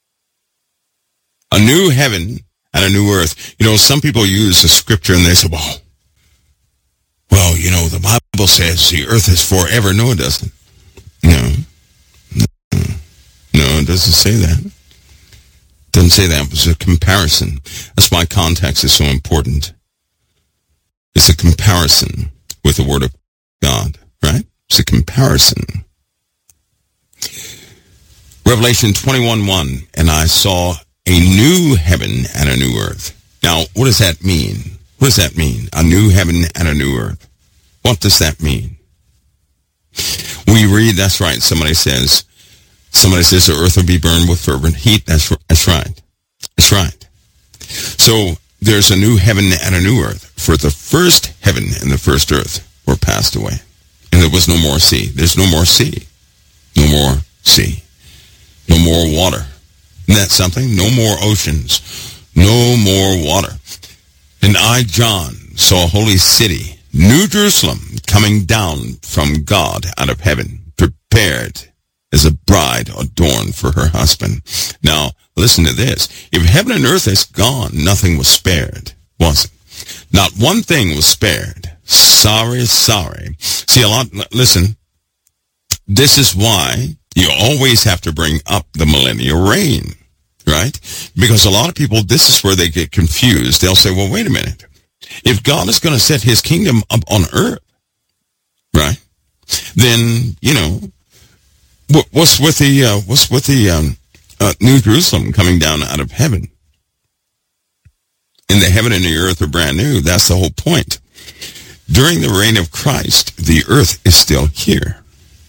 [SPEAKER 1] A new heaven and a new earth. You know, some people use the scripture and they say, well, well, you know, the Bible says the earth is forever. No, it doesn't. No. No, no it doesn't say that. It doesn't say that. It was a comparison. That's why context is so important. It's a comparison with the Word of God, right? It's a comparison. Revelation twenty-one one, and I saw a new heaven and a new earth. Now, what does that mean? What does that mean? A new heaven and a new earth. What does that mean? We read, that's right, somebody says, somebody says the earth will be burned with fervent heat. That's, that's right. That's right. So, there's a new heaven and a new earth. For the first heaven and the first earth were passed away. And there was no more sea. There's no more sea. No more sea. No more water. Isn't that something? No more oceans. No more water. And I, John, saw a holy city, New Jerusalem, coming down from God out of heaven, prepared as a bride adorned for her husband. Now, listen to this. If heaven and earth is gone, nothing was spared, was it? Not one thing was spared. Sorry, sorry. See, a lot, listen, this is why you always have to bring up the millennial reign, right? Because a lot of people, this is where they get confused. They'll say, well, wait a minute. If God is going to set his kingdom up on earth, right, then, you know, what's with the, uh, what's with the um, uh, New Jerusalem coming down out of heaven? And the heaven and the earth are brand new. That's the whole point. During the reign of Christ, the earth is still here.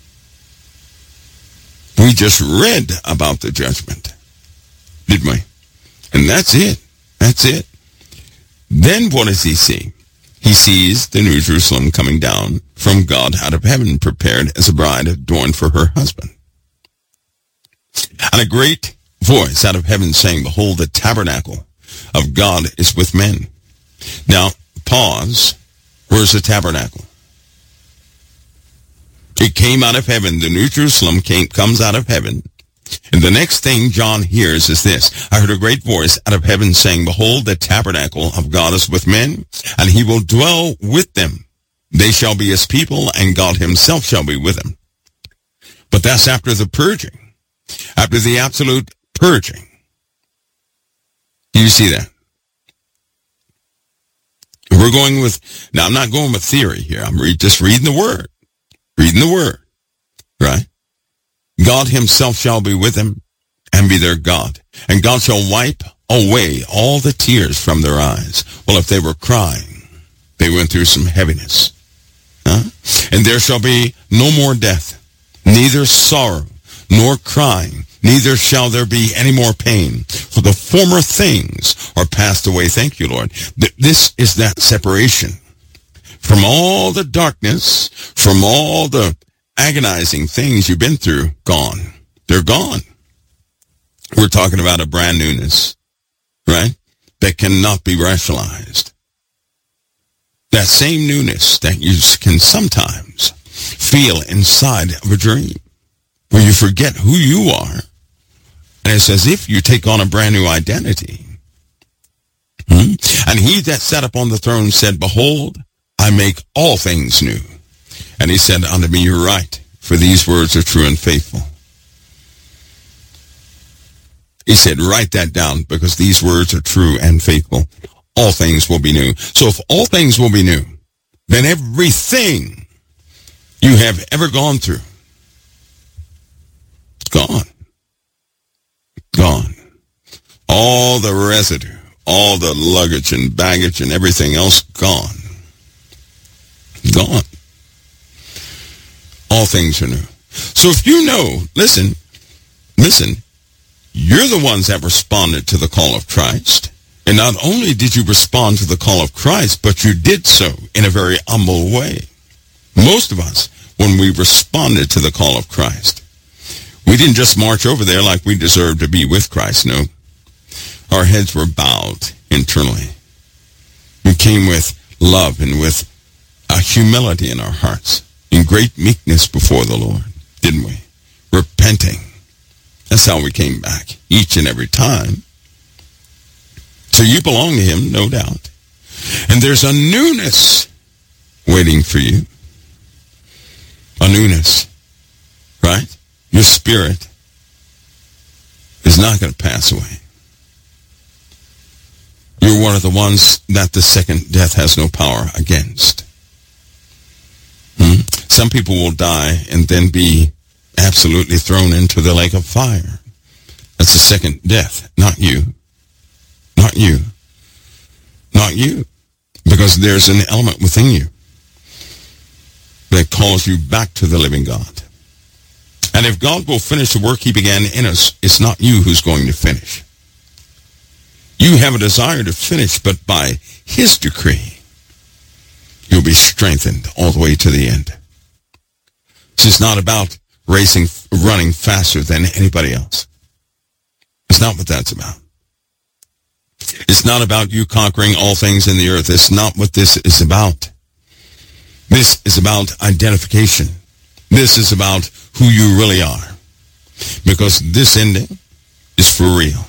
[SPEAKER 1] We just read about the judgment, didn't we? And that's it. That's it. Then what does he see? He sees the New Jerusalem coming down from God out of heaven, prepared as a bride adorned for her husband. And a great voice out of heaven saying, behold, the tabernacle of God is with men. Now, pause. Where's the tabernacle? It came out of heaven. The New Jerusalem came, comes out of heaven. And the next thing John hears is this. I heard a great voice out of heaven saying, behold, the tabernacle of God is with men, and he will dwell with them. They shall be his people, and God himself shall be with them. But that's after the purging. After the absolute purging. Do you see that? We're going with, now I'm not going with theory here. I'm re- just reading the word. Reading the word. Right? God himself shall be with them and be their God. And God shall wipe away all the tears from their eyes. Well, if they were crying, they went through some heaviness. Huh? And there shall be no more death, neither sorrow, nor crying, neither shall there be any more pain. For the former things are passed away. Thank you, Lord. This is that separation from all the darkness, from all the agonizing things you've been through. Gone. They're gone. We're talking about a brand newness, right? That cannot be rationalized. That same newness that you can sometimes feel inside of a dream, where you forget who you are, and it's as if you take on a brand new identity. Hmm? And he that sat upon the throne said, behold, I make all things new. And he said unto me, you're right, for these words are true and faithful. He said, write that down, because these words are true and faithful. All things will be new. So if all things will be new, then everything you have ever gone through, gone. Gone. All the residue, all the luggage and baggage and everything else, gone. Gone. All things are new. So if you know, listen, listen, you're the ones that responded to the call of Christ. And not only did you respond to the call of Christ, but you did so in a very humble way. Most of us, when we responded to the call of Christ, we didn't just march over there like we deserved to be with Christ, no. Our heads were bowed internally. We came with love and with a humility in our hearts, in great meekness before the Lord, didn't we? Repenting. That's how we came back, each and every time. So you belong to him, no doubt. And there's a newness waiting for you. A newness, right? Your spirit is not going to pass away. You're one of the ones that the second death has no power against. Hmm? Some people will die and then be absolutely thrown into the lake of fire. That's the second death, not you. Not you. Not you. Because there's an element within you that calls you back to the living God. And if God will finish the work he began in us, it's not you who's going to finish. You have a desire to finish, but by his decree, you'll be strengthened all the way to the end. So it's not about racing running faster than anybody else. It's not what that's about. It's not about you conquering all things in the earth. It's not what this is about. This is about identification. This is about who you really are. Because this ending is for real.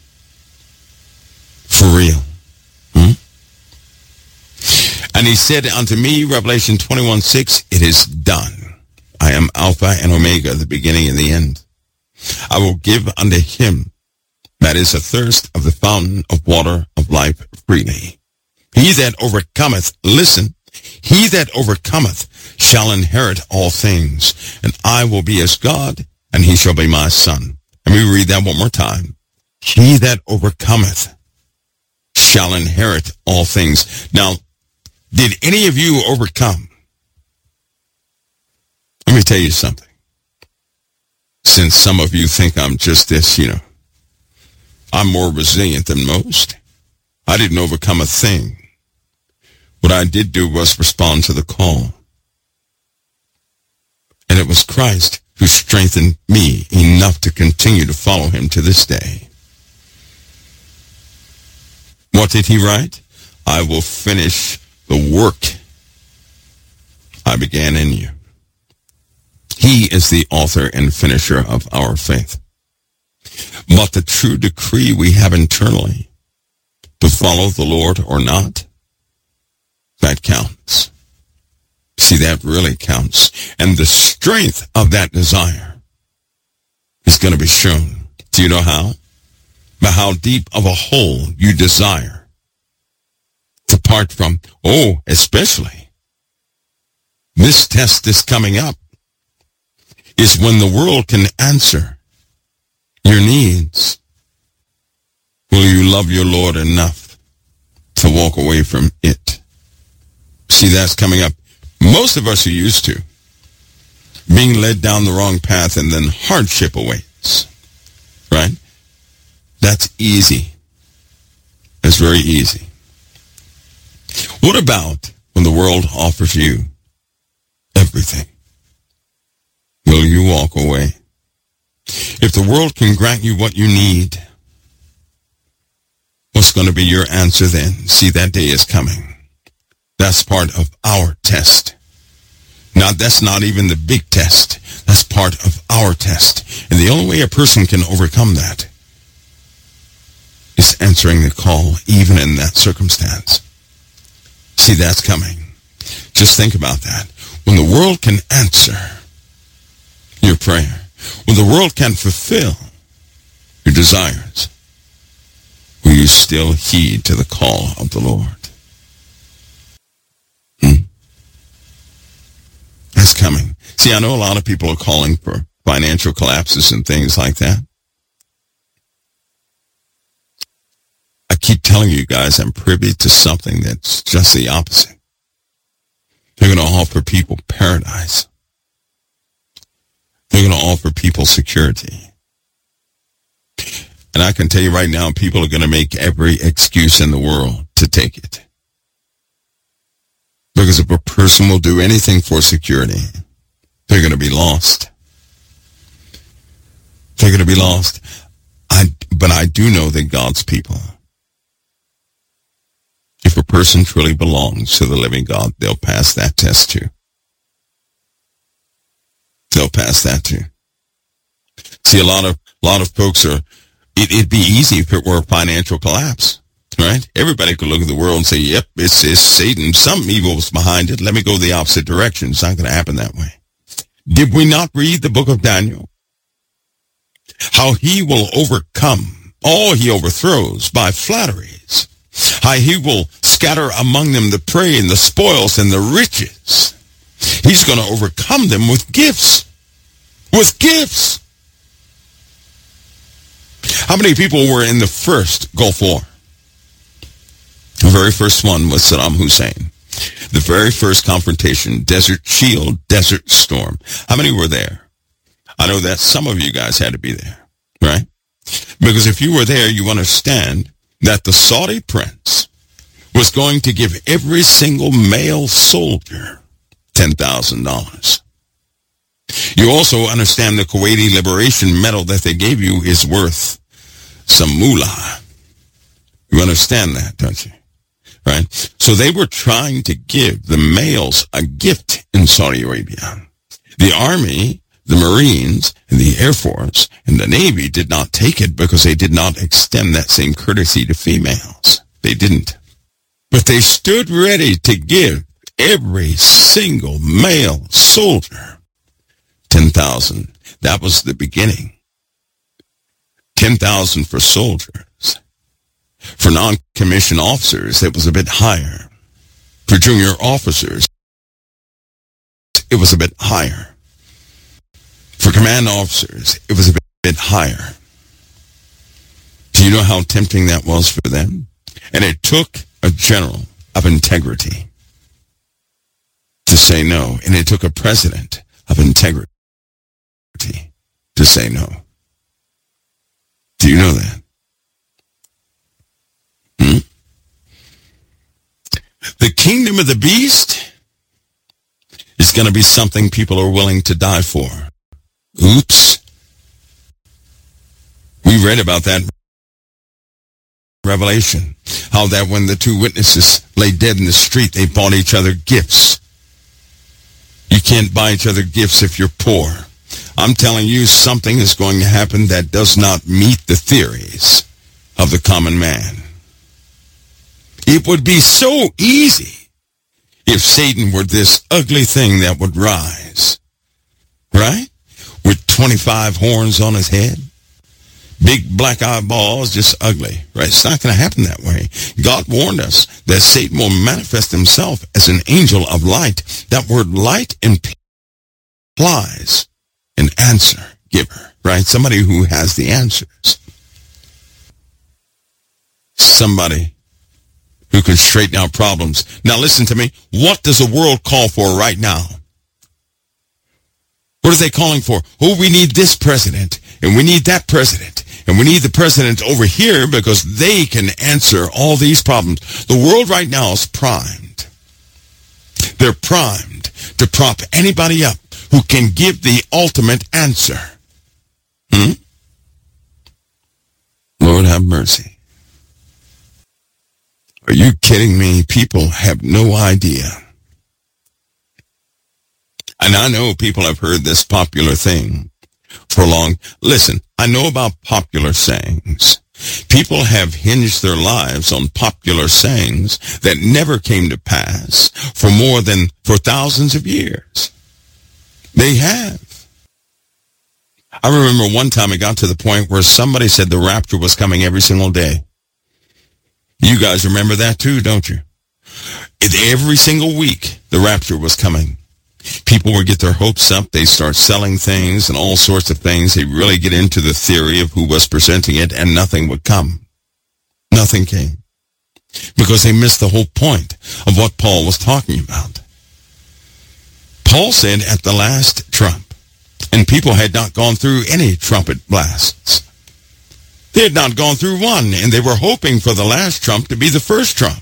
[SPEAKER 1] For real. Hmm? And he said unto me, Revelation twenty-one six, it is done. I am Alpha and Omega, the beginning and the end. I will give unto him that is athirst of the fountain of water of life freely. He that overcometh, listen, he that overcometh shall inherit all things, and I will be his God, and he shall be my son. Let me read that one more time. He that overcometh shall inherit all things. Now, did any of you overcome? Let me tell you something. Since some of you think I'm just this, you know, I'm more resilient than most. I didn't overcome a thing. What I did do was respond to the call. And it was Christ who strengthened me enough to continue to follow him to this day. What did he write? I will finish the work I began in you. He is the author and finisher of our faith. But the true decree we have internally, to follow the Lord or not, that counts. See, that really counts. And the strength of that desire is going to be shown. Do you know how? By how deep of a hole you desire to part from. Oh, especially this test that's coming up is when the world can answer your needs. Will you love your Lord enough to walk away from it? See, that's coming up. Most of us are used to being led down the wrong path and then hardship awaits. Right? That's easy. That's very easy. What about when the world offers you everything? Will you walk away? If the world can grant you what you need, what's going to be your answer then? See, that day is coming. That's part of our test. Now, that's not even the big test. That's part of our test. And the only way a person can overcome that is answering the call, even in that circumstance. See, that's coming. Just think about that. When the world can answer your prayer, when the world can fulfill your desires, will you still heed to the call of the Lord? Hmm? That's coming. See, I know a lot of people are calling for financial collapses and things like that. I keep telling you guys I'm privy to something that's just the opposite. They're going to offer people paradise. They're going to offer people security. And I can tell you right now, people are going to make every excuse in the world to take it. Because if a person will do anything for security, they're going to be lost. They're going to be lost. I, but I do know that God's people, if a person truly belongs to the living God, they'll pass that test too. They'll pass that too. See, a lot of a lot of folks are. It, it'd be easy if it were a financial collapse, right? Everybody could look at the world and say, "Yep, it's, it's Satan. Some evil was behind it. Let me go the opposite direction." It's not going to happen that way. Did we not read the book of Daniel? How he will overcome all he overthrows by flatteries. How he will scatter among them the prey and the spoils and the riches. He's going to overcome them with gifts. With gifts. How many people were in the first Gulf War? The very first one was Saddam Hussein. The very first confrontation, Desert Shield, Desert Storm. How many were there? I know that some of you guys had to be there, right? Because if you were there, you understand that the Saudi prince was going to give every single male soldier ten thousand dollars. You also understand the Kuwaiti Liberation Medal that they gave you is worth some moolah. You understand that, don't you? Right? So they were trying to give the males a gift in Saudi Arabia. The Army, the Marines, and the Air Force, and the Navy did not take it because they did not extend that same courtesy to females. They didn't. But they stood ready to give every single male soldier ten thousand. That was the beginning. ten thousand for soldiers. For non-commissioned officers, it was a bit higher. For junior officers, it was a bit higher. For command officers, it was a bit, bit higher. Do you know how tempting that was for them? And it took a general of integrity to say no. And it took a president of integrity to say no. Do you know that? Hmm? The kingdom of the beast is going to be something people are willing to die for. Oops. We read about that in Revelation. How that when the two witnesses lay dead in the street, they bought each other gifts. You can't buy each other gifts if you're poor. I'm telling you, something is going to happen that does not meet the theories of the common man. It would be so easy if Satan were this ugly thing that would rise, right? With twenty-five horns on his head, big black eyeballs, just ugly, right? It's not going to happen that way. God warned us that Satan will manifest himself as an angel of light. That word light implies an answer giver, right? Somebody who has the answers. Somebody who can straighten out problems. Now listen to me. What does the world call for right now? What are they calling for? Oh, we need this president, and we need that president, and we need the president over here because they can answer all these problems. The world right now is primed. They're primed to prop anybody up who can give the ultimate answer. Hmm? Lord have mercy. Are you kidding me? People have no idea. And I know people have heard this popular thing for long. Listen, I know about popular sayings. People have hinged their lives on popular sayings that never came to pass for more than for thousands of years. They have. I remember one time it got to the point where somebody said the rapture was coming every single day. You guys remember that too, don't you? Every single week, the rapture was coming. People would get their hopes up. They start selling things and all sorts of things. They really get into the theory of who was presenting it, and nothing would come. Nothing came. Because they missed the whole point of what Paul was talking about. Paul said at the last trump, and people had not gone through any trumpet blasts. They had not gone through one, and they were hoping for the last trump to be the first trump.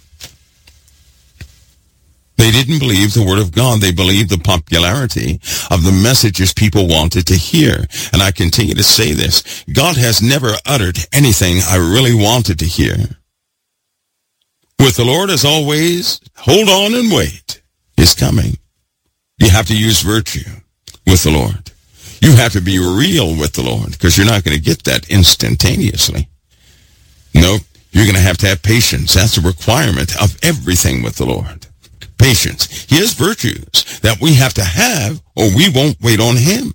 [SPEAKER 1] They didn't believe the word of God. They believed the popularity of the messages people wanted to hear. And I continue to say this. God has never uttered anything I really wanted to hear. With the Lord, as always, hold on and wait. It's coming. You have to use virtue with the Lord. You have to be real with the Lord, because you're not going to get that instantaneously. Nope. You're going to have to have patience. That's a requirement of everything with the Lord. Patience. He has virtues that we have to have, or we won't wait on him.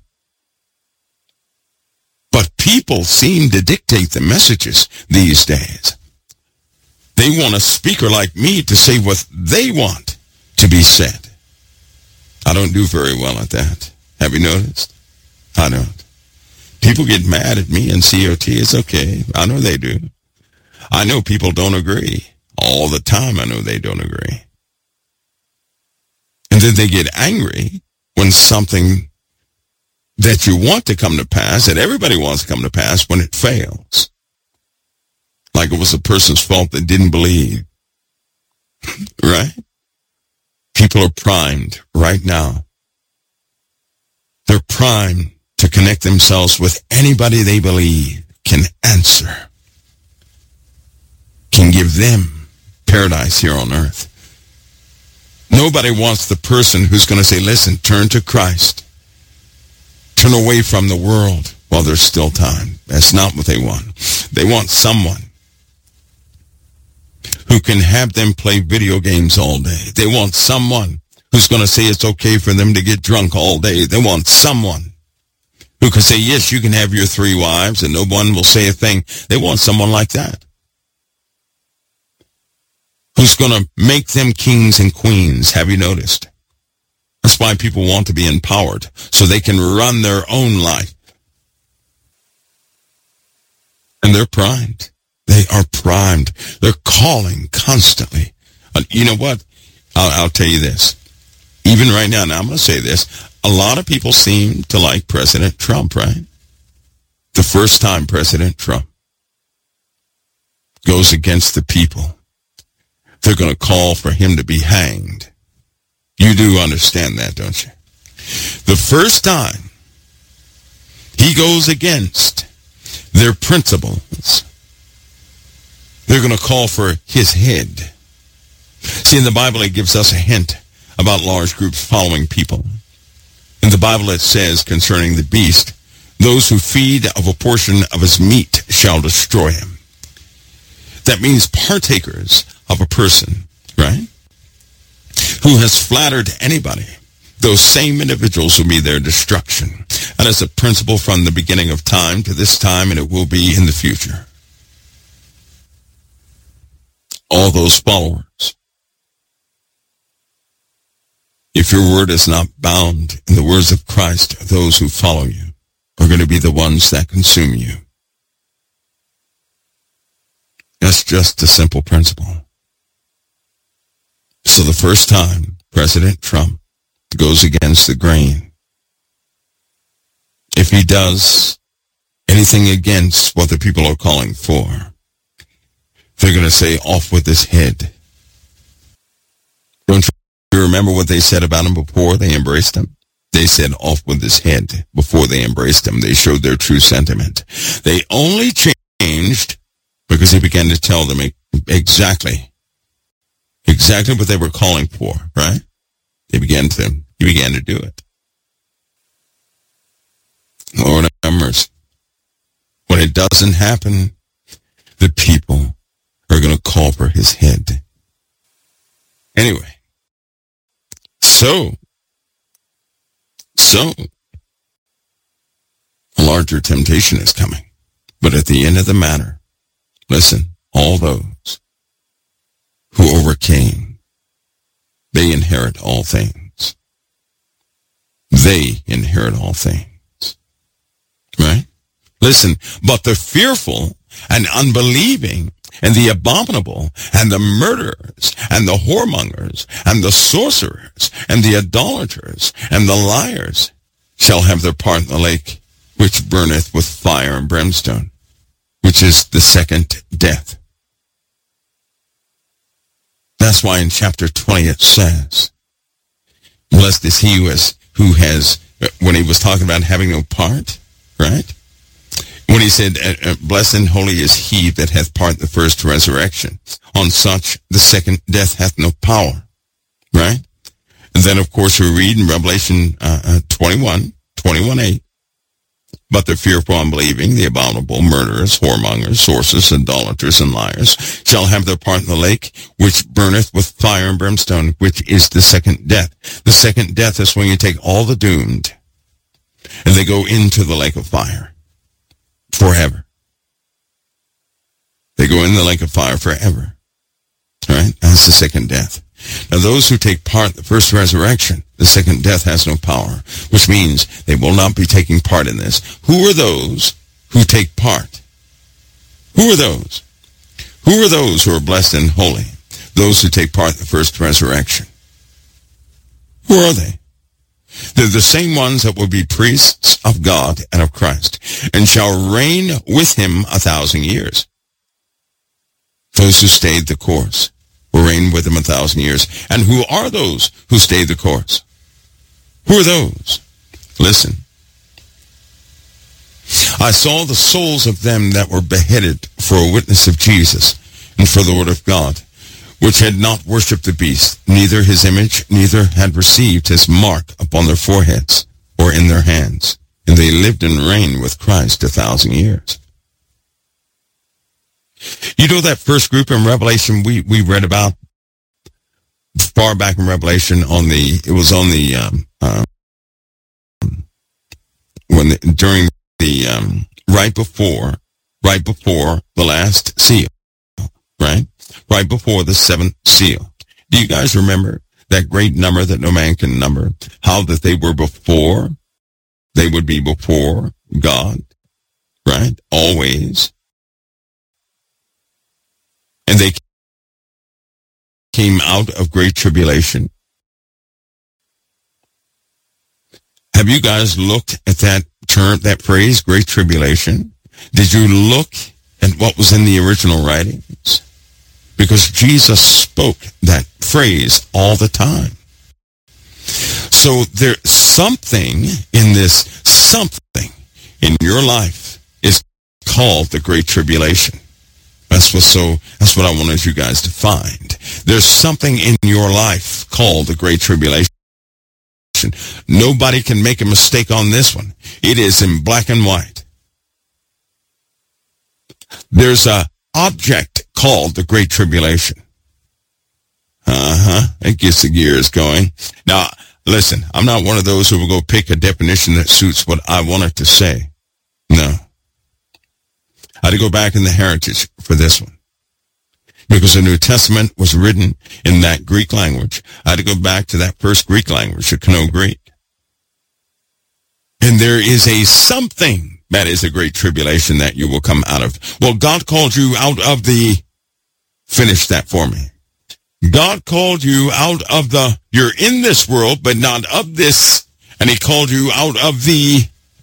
[SPEAKER 1] But people seem to dictate the messages these days. They want a speaker like me to say what they want to be said. I don't do very well at that. Have you noticed? I don't. People get mad at me in C O T. It's okay. I know they do. I know people don't agree. All the time I know they don't agree. And then they get angry when something that you want to come to pass, that everybody wants to come to pass, when it fails. Like it was a person's fault that didn't believe. Right? People are primed right now. They're They're primed to connect themselves with anybody they believe can answer, can give them paradise here on earth. Nobody wants the person who's going to say, listen, turn to Christ. Turn away from the world while there's still time. That's not what they want. They want someone who can have them play video games all day. They want someone who's going to say it's okay for them to get drunk all day. They want someone who can say, yes, you can have your three wives and no one will say a thing. They want someone like that, who's going to make them kings and queens. Have you noticed? That's why people want to be empowered, so they can run their own life. And they're primed. They are primed. They're calling constantly. You know what? I'll, I'll tell you this. Even right now, now I'm going to say this. A lot of people seem to like President Trump, right? The first time President Trump goes against the people, they're going to call for him to be hanged. You do understand that, don't you? The first time he goes against their principles, they're going to call for his head. See, in the Bible, it gives us a hint about large groups following people. In the Bible, it says concerning the beast, those who feed of a portion of his meat shall destroy him. That means partakers of a person, right, who has flattered anybody, those same individuals will be their destruction. That is a principle from the beginning of time to this time, and it will be in the future. All those followers, if your word is not bound in the words of Christ, those who follow you are going to be the ones that consume you. That's just a simple principle. So the first time President Trump goes against the grain, if he does anything against what the people are calling for, they're going to say, off with his head. Don't you remember what they said about him before they embraced him? They said, off with his head. Before they embraced him, they showed their true sentiment. They only changed because he began to tell them exactly, exactly what they were calling for, right? They began to, he began to do it. Lord have mercy. When it doesn't happen, the people are going to call for his head. Anyway, so, so, a larger temptation is coming. But at the end of the matter, listen, all those who overcame, they inherit all things. They inherit all things. Right? Listen, but the fearful and unbelieving and the abominable and the murderers and the whoremongers and the sorcerers and the idolaters and the liars shall have their part in the lake which burneth with fire and brimstone, which is the second death. That's why in chapter twenty it says, blessed is he who has, who has, when he was talking about having no part, right? When he said, blessed and holy is he that hath part in the first resurrection. On such the second death hath no power, right? And then, of course, we read in Revelation uh, twenty-one, twenty-one eight, but the fearful, unbelieving, the abominable, murderers, whoremongers, sorcerers, idolaters, and liars shall have their part in the lake, which burneth with fire and brimstone, which is the second death. The second death is when you take all the doomed, and they go into the lake of fire forever. They go in the lake of fire forever. All right? That's the second death. Now, those who take part in the first resurrection, the second death has no power, which means they will not be taking part in this. Who are those who take part? Who are those? Who are those who are blessed and holy? Those who take part in the first resurrection. Who are they? They're the same ones that will be priests of God and of Christ, and shall reign with him a thousand years. Those who stayed the course will reign with him a thousand years. And who are those who stayed the course? Who are those? Listen, I saw the souls of them that were beheaded for a witness of Jesus and for the word of God, which had not worshipped the beast, neither his image, neither had received his mark upon their foreheads or in their hands. And they lived and reigned with Christ a thousand years. You know that first group in Revelation we, we read about far back in Revelation on the, it was on the, um, uh, when the, during the, um, right before, right before the last seal, right? Right before the seventh seal. Do you guys remember that great number that no man can number? How that they were before, they would be before God, right? Always. And they came out of great tribulation. Have you guys looked at that term, that phrase, great tribulation? Did you look at what was in the original writings? Because Jesus spoke that phrase all the time. So there's something in this, something in your life is called the Great Tribulation. That's what so that's what I wanted you guys to find. There's something in your life called the Great Tribulation. Nobody can make a mistake on this one. It is in black and white. There's a object called the Great Tribulation. Uh-huh. It gets the gears going. Now, listen, I'm not one of those who will go pick a definition that suits what I want it to say. No. I had to go back in the heritage for this one. Because the New Testament was written in that Greek language. I had to go back to that first Greek language, the Koine Greek. And there is a something that is a great tribulation that you will come out of. Well, God called you out of the, finish that for me. God called you out of the, you're in this world, but not of this, and he called you out of the,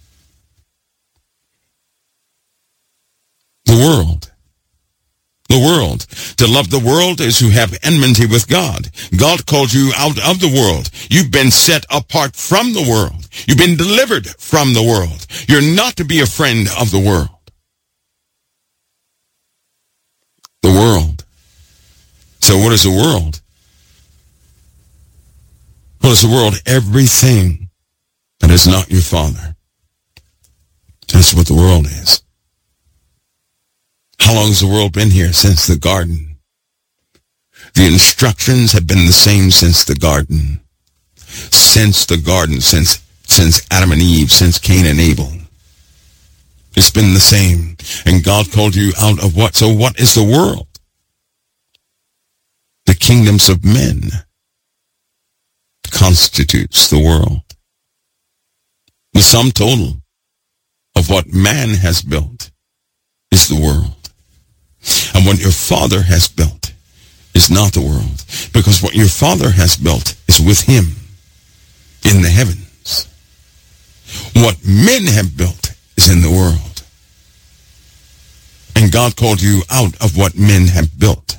[SPEAKER 1] the world. The world. To love the world is to have enmity with God. God called you out of the world. You've been set apart from the world. You've been delivered from the world. You're not to be a friend of the world. The world. So what is the world? What is the world? Everything that is not your Father. That's what the world is. How long has the world been here? Since the garden. The instructions have been the same since the garden. Since the garden, since since Adam and Eve, since Cain and Abel. It's been the same. And God called you out of what? So what is the world? The kingdoms of men constitutes the world. The sum total of what man has built is the world. And what your Father has built is not the world. Because what your Father has built is with him in the heavens. What men have built is in the world. And God called you out of what men have built.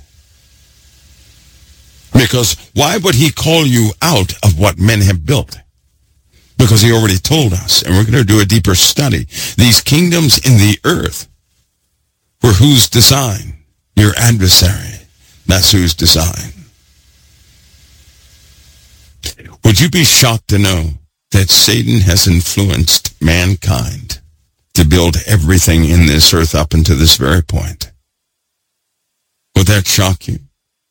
[SPEAKER 1] Because why would he call you out of what men have built? Because he already told us, and we're going to do a deeper study. These kingdoms in the earth were whose design? Your adversary. That's whose design. Would you be shocked to know that Satan has influenced mankind to build everything in this earth up until this very point? Would that shock you?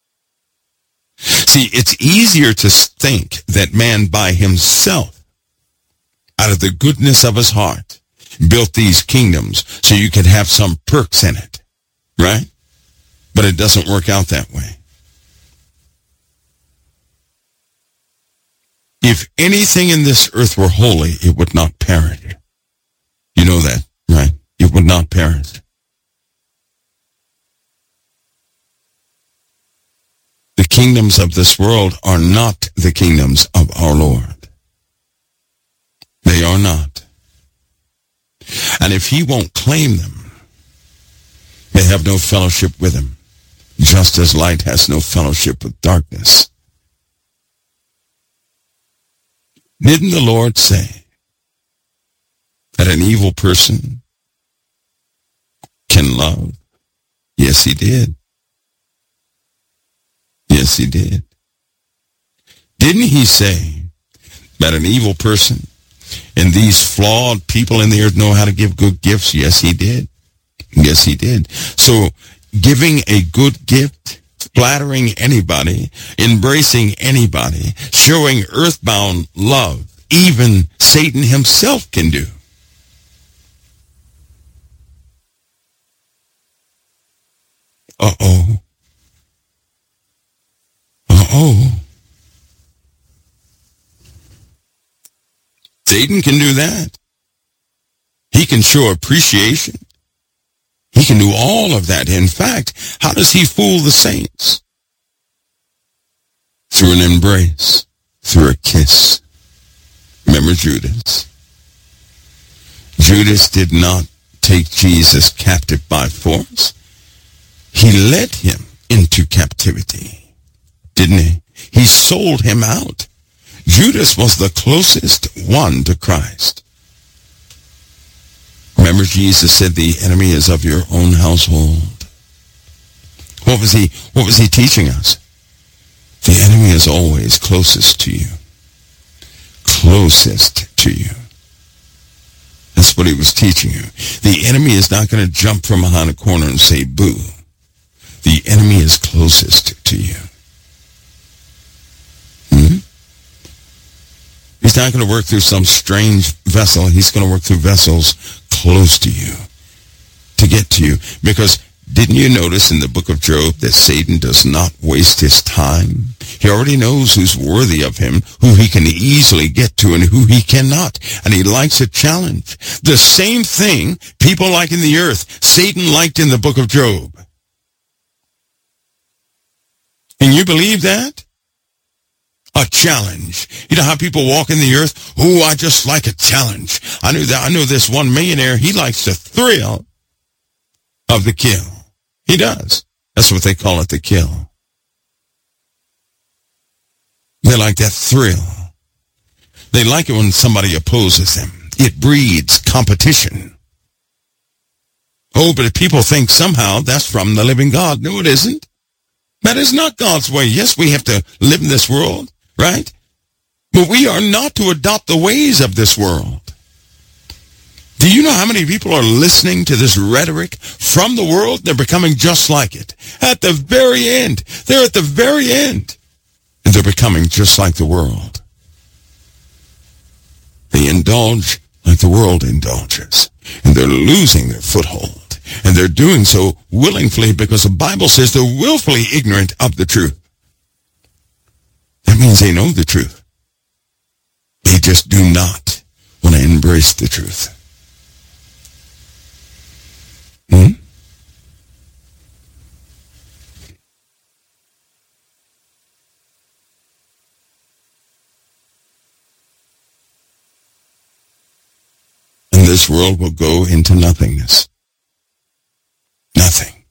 [SPEAKER 1] See, it's easier to think that man by himself, out of the goodness of his heart, built these kingdoms so you could have some perks in it, right? But it doesn't work out that way. If anything in this earth were holy, it would not perish. You know that, right? It would not perish. The kingdoms of this world are not the kingdoms of our Lord. They are not. And if he won't claim them, they have no fellowship with him, just as light has no fellowship with darkness. Didn't the Lord say that an evil person can love? Yes, he did. Yes, he did. Didn't he say that an evil person and these flawed people in the earth know how to give good gifts? Yes, he did. Yes, he did. So giving a good gift, flattering anybody, embracing anybody, showing earthbound love, even Satan himself can do. Uh-oh. Uh-oh. Satan can do that. He can show appreciation. He can do all of that. In fact, how does he fool the saints? Through an embrace, through a kiss. Remember Judas? Judas did not take Jesus captive by force. He led him into captivity, didn't he? He sold him out. Judas was the closest one to Christ. Remember, Jesus said the enemy is of your own household. What was he, what was he teaching us? The enemy is always closest to you. Closest to you. That's what he was teaching you. The enemy is not going to jump from behind a corner and say, boo. The enemy is closest to you. Hmm? He's not going to work through some strange vessel. He's going to work through vessels close to you to get to you. Because didn't you notice in the book of Job that Satan does not waste his time? He already knows who's worthy of him, who he can easily get to, and who he cannot. And he likes a challenge. The same thing people like in the earth, Satan liked in the book of Job. Can you believe that? A challenge. You know how people walk in the earth? Oh, I just like a challenge. I knew that. I know this one millionaire. He likes the thrill of the kill. He does. That's what they call it, the kill. They like that thrill. They like it when somebody opposes them. It breeds competition. Oh, but if people think somehow that's from the living God. No, it isn't. That is not God's way. Yes, we have to live in this world, right? But we are not to adopt the ways of this world. Do you know how many people are listening to this rhetoric from the world? They're becoming just like it. At the very end. They're at the very end. And they're becoming just like the world. They indulge like the world indulges. And they're losing their foothold. And they're doing so willingly because the Bible says they're willfully ignorant of the truth. That means they know the truth. They just do not want to embrace the truth. Hmm? And this world will go into nothingness. Nothing.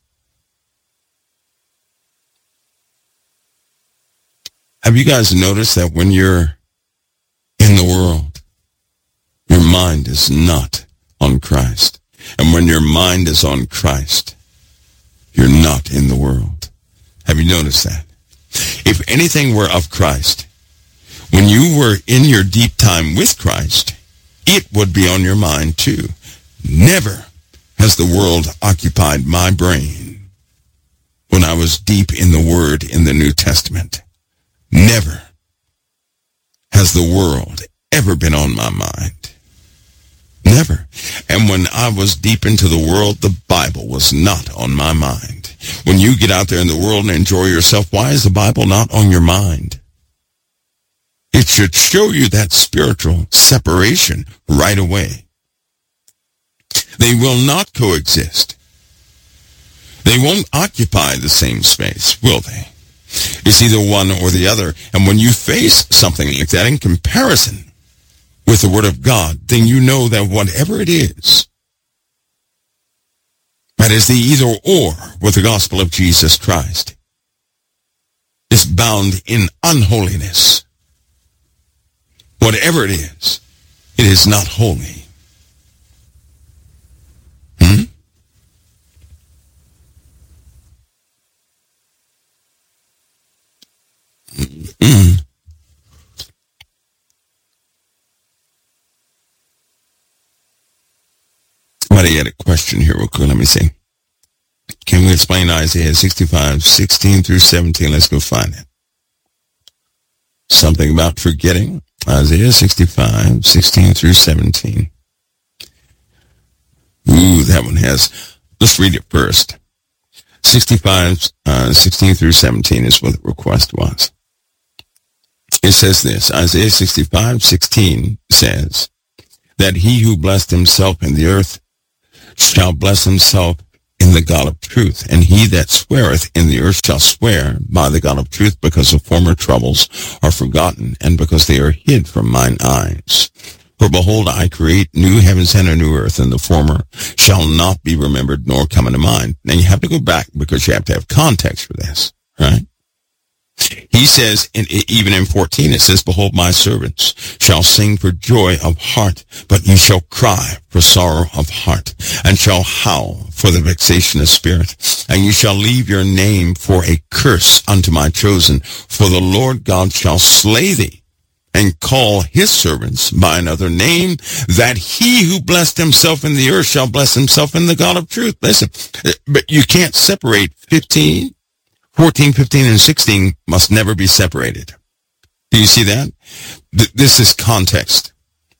[SPEAKER 1] Have you guys noticed that when you're in the world, your mind is not on Christ? And when your mind is on Christ, you're not in the world. Have you noticed that? If anything were of Christ, when you were in your deep time with Christ, it would be on your mind too. Never has the world occupied my brain when I was deep in the Word in the New Testament. Never has the world ever been on my mind. Never. And when I was deep into the world, the Bible was not on my mind. When you get out there in the world and enjoy yourself, why is the Bible not on your mind? It should show you that spiritual separation right away. They will not coexist. They won't occupy the same space, will they? It's either one or the other. And when you face something like that in comparison with the Word of God, then you know that whatever it is, that is the either or with the gospel of Jesus Christ, is bound in unholiness. Whatever it is, it is not holy. Hmm? Somebody had a question here real quick. Let me see. Can we explain Isaiah sixty-five, sixteen through seventeen? Let's go find it. Something about forgetting. Isaiah sixty-five, sixteen through seventeen. Ooh, that one has. Let's read it first. sixty-five, uh, sixteen through seventeen is what the request was. It says this. Isaiah sixty-five, sixteen says that he who blessed himself in the earth shall bless himself in the God of truth, and he that sweareth in the earth shall swear by the God of truth, because the former troubles are forgotten, and because they are hid from mine eyes. For behold, I create new heavens and a new earth, and the former shall not be remembered nor come into mind. Now you have to go back, because you have to have context for this, right? He says, in, even in fourteen, it says, behold, my servants shall sing for joy of heart, but ye shall cry for sorrow of heart, and shall howl for the vexation of spirit. And ye shall leave your name for a curse unto my chosen, for the Lord God shall slay thee, and call his servants by another name, that he who blessed himself in the earth shall bless himself in the God of truth. Listen, but you can't separate fifteen, fourteen, fifteen, and sixteen must never be separated. Do you see that? Th- this is context.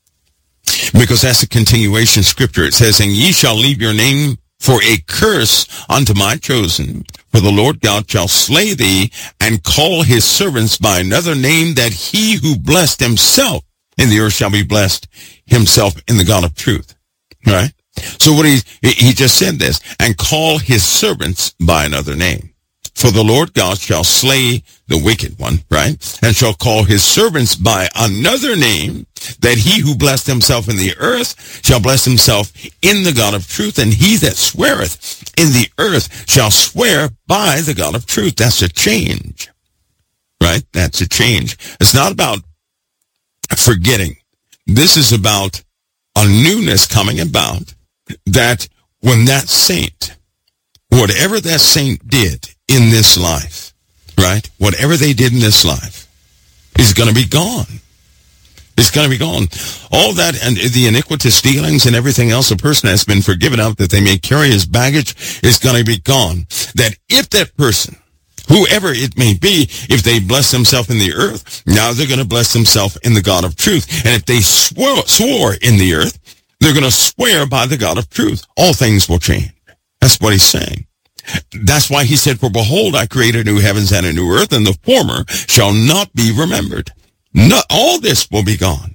[SPEAKER 1] Because that's a continuation scripture. It says, and ye shall leave your name for a curse unto my chosen, for the Lord God shall slay thee, and call his servants by another name, that he who blessed himself in the earth shall be blessed himself in the God of truth. All right? So what he, he just said this, and call his servants by another name. For the Lord God shall slay the wicked one, right? And shall call his servants by another name, that he who blessed himself in the earth shall bless himself in the God of truth, and he that sweareth in the earth shall swear by the God of truth. That's a change, right? That's a change. It's not about forgetting. This is about a newness coming about, that when that saint, whatever that saint did in this life, right? Whatever they did in this life is going to be gone. It's going to be gone. All that and the iniquitous dealings and everything else a person has been forgiven of, that they may carry his baggage, is going to be gone. That if that person, whoever it may be, if they bless themselves in the earth, now they're going to bless themselves in the God of truth. And if they swore, swore in the earth, they're going to swear by the God of truth. All things will change. That's what he's saying. That's why he said, for behold, I create a new heavens and a new earth, and the former shall not be remembered. Not, all this will be gone.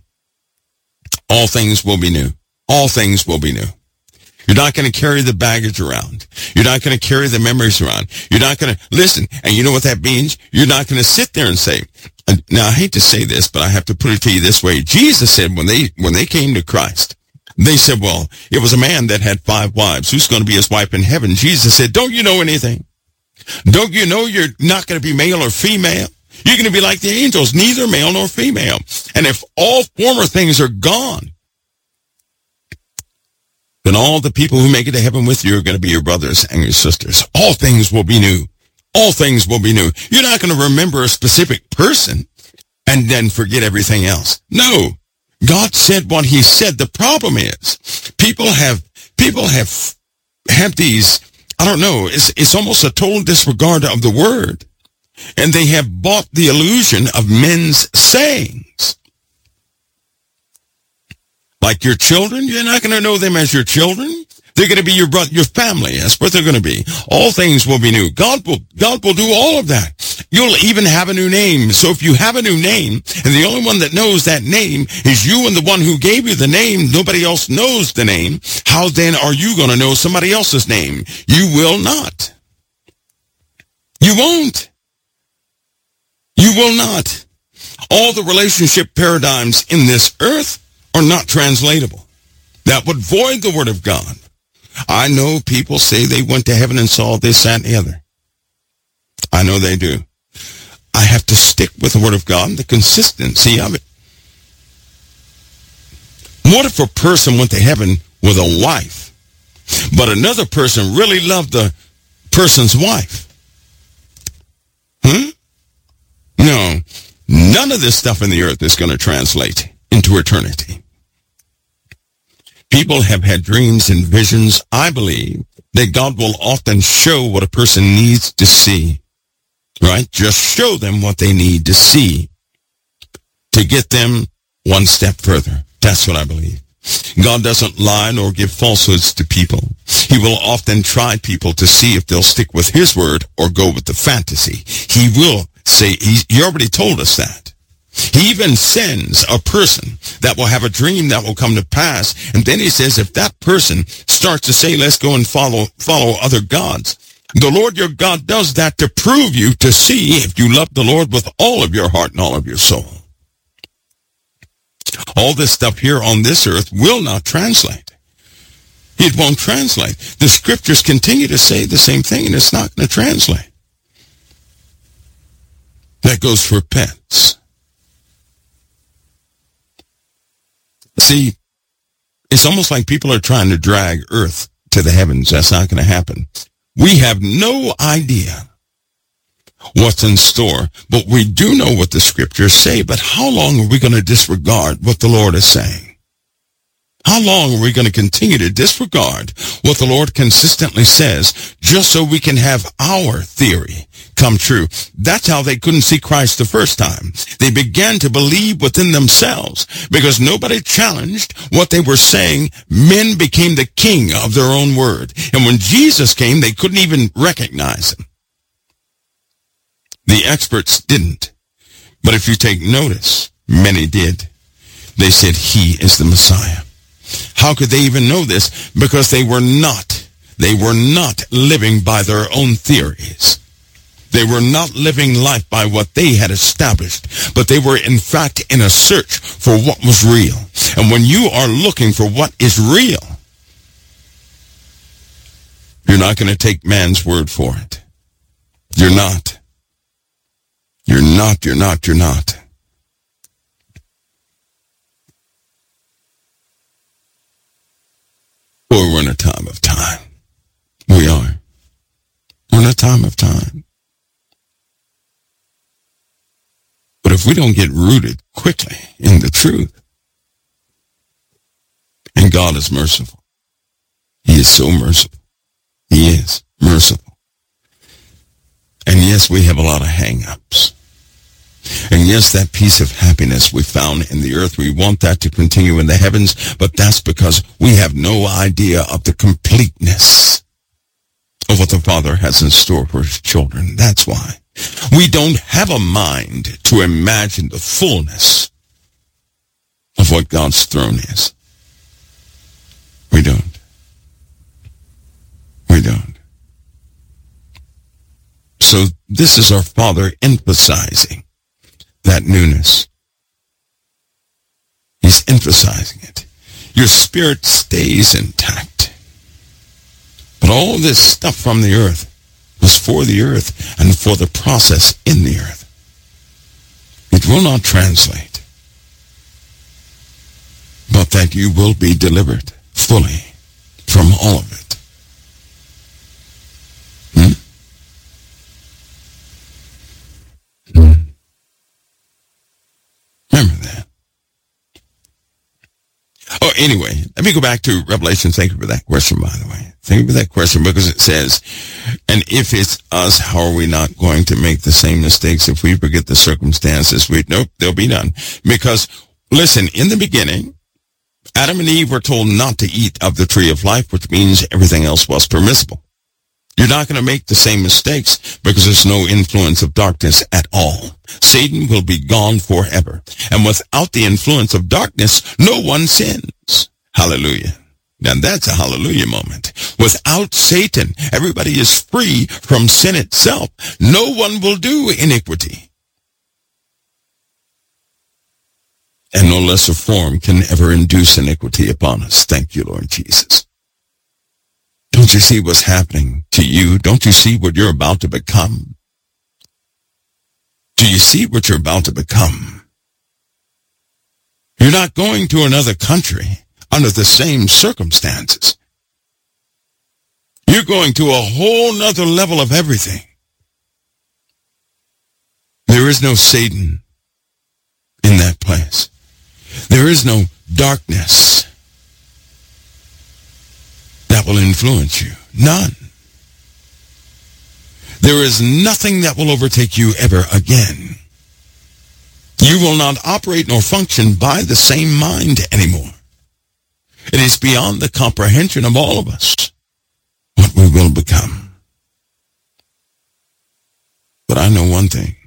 [SPEAKER 1] All things will be new. All things will be new. You're not going to carry the baggage around. You're not going to carry the memories around. You're not going to listen. And you know what that means? You're not going to sit there and say, now I hate to say this, but I have to put it to you this way. Jesus said when they, when they came to Christ, they said, well, it was a man that had five wives. Who's going to be his wife in heaven? Jesus said, don't you know anything? Don't you know you're not going to be male or female? You're going to be like the angels, neither male nor female. And if all former things are gone, then all the people who make it to heaven with you are going to be your brothers and your sisters. All things will be new. All things will be new. You're not going to remember a specific person and then forget everything else. No. God said what he said. The problem is people have, people have, have these, I don't know, it's, it's almost a total disregard of the word. And they have bought the illusion of men's sayings. Like your children, you're not going to know them as your children. They're going to be your brother, your family. That's what they're going to be. All things will be new. God will, God will do all of that. You'll even have a new name. So if you have a new name, and the only one that knows that name is you and the one who gave you the name, nobody else knows the name, how then are you going to know somebody else's name? You will not. You won't. You will not. All the relationship paradigms in this earth are not translatable. That would void the word of God. I know people say they went to heaven and saw this, that, and the other. I know they do. I have to stick with the word of God and the consistency of it. What if a person went to heaven with a wife, but another person really loved the person's wife? Hmm? No, none of this stuff in the earth is going to translate into eternity. People have had dreams and visions. I believe that God will often show what a person needs to see, right? Just show them what they need to see to get them one step further. That's what I believe. God doesn't lie nor give falsehoods to people. He will often try people to see if they'll stick with his word or go with the fantasy. He will say, he, he already told us that. He even sends a person that will have a dream that will come to pass. And then he says, if that person starts to say, let's go and follow, follow other gods, the Lord your God does that to prove you, to see if you love the Lord with all of your heart and all of your soul. All this stuff here on this earth will not translate. It won't translate. The scriptures continue to say the same thing, and it's not going to translate. That goes for pets. See, it's almost like people are trying to drag earth to the heavens. That's not going to happen. We have no idea what's in store, but we do know what the scriptures say. But how long are we going to disregard what the Lord is saying? How long are we going to continue to disregard what the Lord consistently says just so we can have our theory come true? That's how they couldn't see Christ the first time. They began to believe within themselves because nobody challenged what they were saying. Men became the king of their own word. And when Jesus came, they couldn't even recognize him. The experts didn't. But if you take notice, many did. They said he is the Messiah. How could they even know this? Because they were not, they were not living by their own theories. They were not living life by what they had established, but they were in fact in a search for what was real. And when you are looking for what is real, you're not going to take man's word for it. You're not. You're not, you're not, you're not. Boy, we're in a time of time. We are. We're in a time of time. But if we don't get rooted quickly in the truth, and God is merciful. He is so merciful. He is merciful. And yes, we have a lot of hang-ups. And yes, that piece of happiness we found in the earth, we want that to continue in the heavens, but that's because we have no idea of the completeness of what the Father has in store for his children. That's why. We don't have a mind to imagine the fullness of what God's throne is. We don't. We don't. So this is our Father emphasizing that newness. He's emphasizing it. Your spirit stays intact. But all this stuff from the earth was for the earth and for the process in the earth. It will not translate, but that you will be delivered fully from all of it. Hmm? Hmm. Remember that. Oh, anyway, let me go back to Revelation. Thank you for that question, by the way. Thank you for that question, because it says, and if it's us, how are we not going to make the same mistakes if we forget the circumstances? We Nope, there'll be none. Because, listen, in the beginning, Adam and Eve were told not to eat of the tree of life, which means everything else was permissible. You're not going to make the same mistakes because there's no influence of darkness at all. Satan will be gone forever. And without the influence of darkness, no one sins. Hallelujah. Now that's a hallelujah moment. Without Satan, everybody is free from sin itself. No one will do iniquity. And no lesser form can ever induce iniquity upon us. Thank you, Lord Jesus. Don't you see what's happening to you? Don't you see what you're about to become? Do you see what you're about to become? You're not going to another country under the same circumstances. You're going to a whole nother level of everything. There is no Satan in that place. There is no darkness. that will influence you. None. There is nothing that will overtake you ever again. You will not operate nor function by the same mind anymore. It is beyond the comprehension of all of us what we will become. But I know one thing.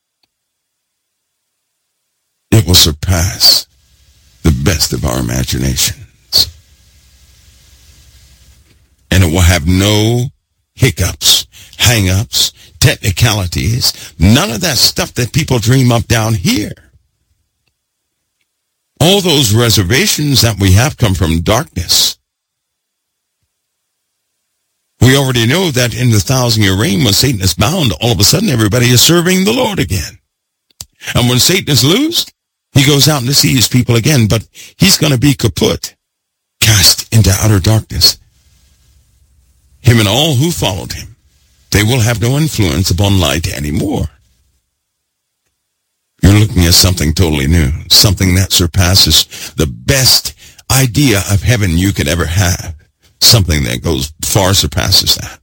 [SPEAKER 1] It will surpass the best of our imaginations. And it will have no hiccups, hang-ups, technicalities, none of that stuff that people dream up down here. All those reservations that we have come from darkness. We already know that in the thousand-year reign, when Satan is bound, all of a sudden everybody is serving the Lord again. And when Satan is loosed, he goes out and deceives people again, but he's going to be kaput, cast into outer darkness. Him and all who followed him, they will have no influence upon light anymore. You're looking at something totally new, something that surpasses the best idea of heaven you could ever have, something that goes far surpasses that.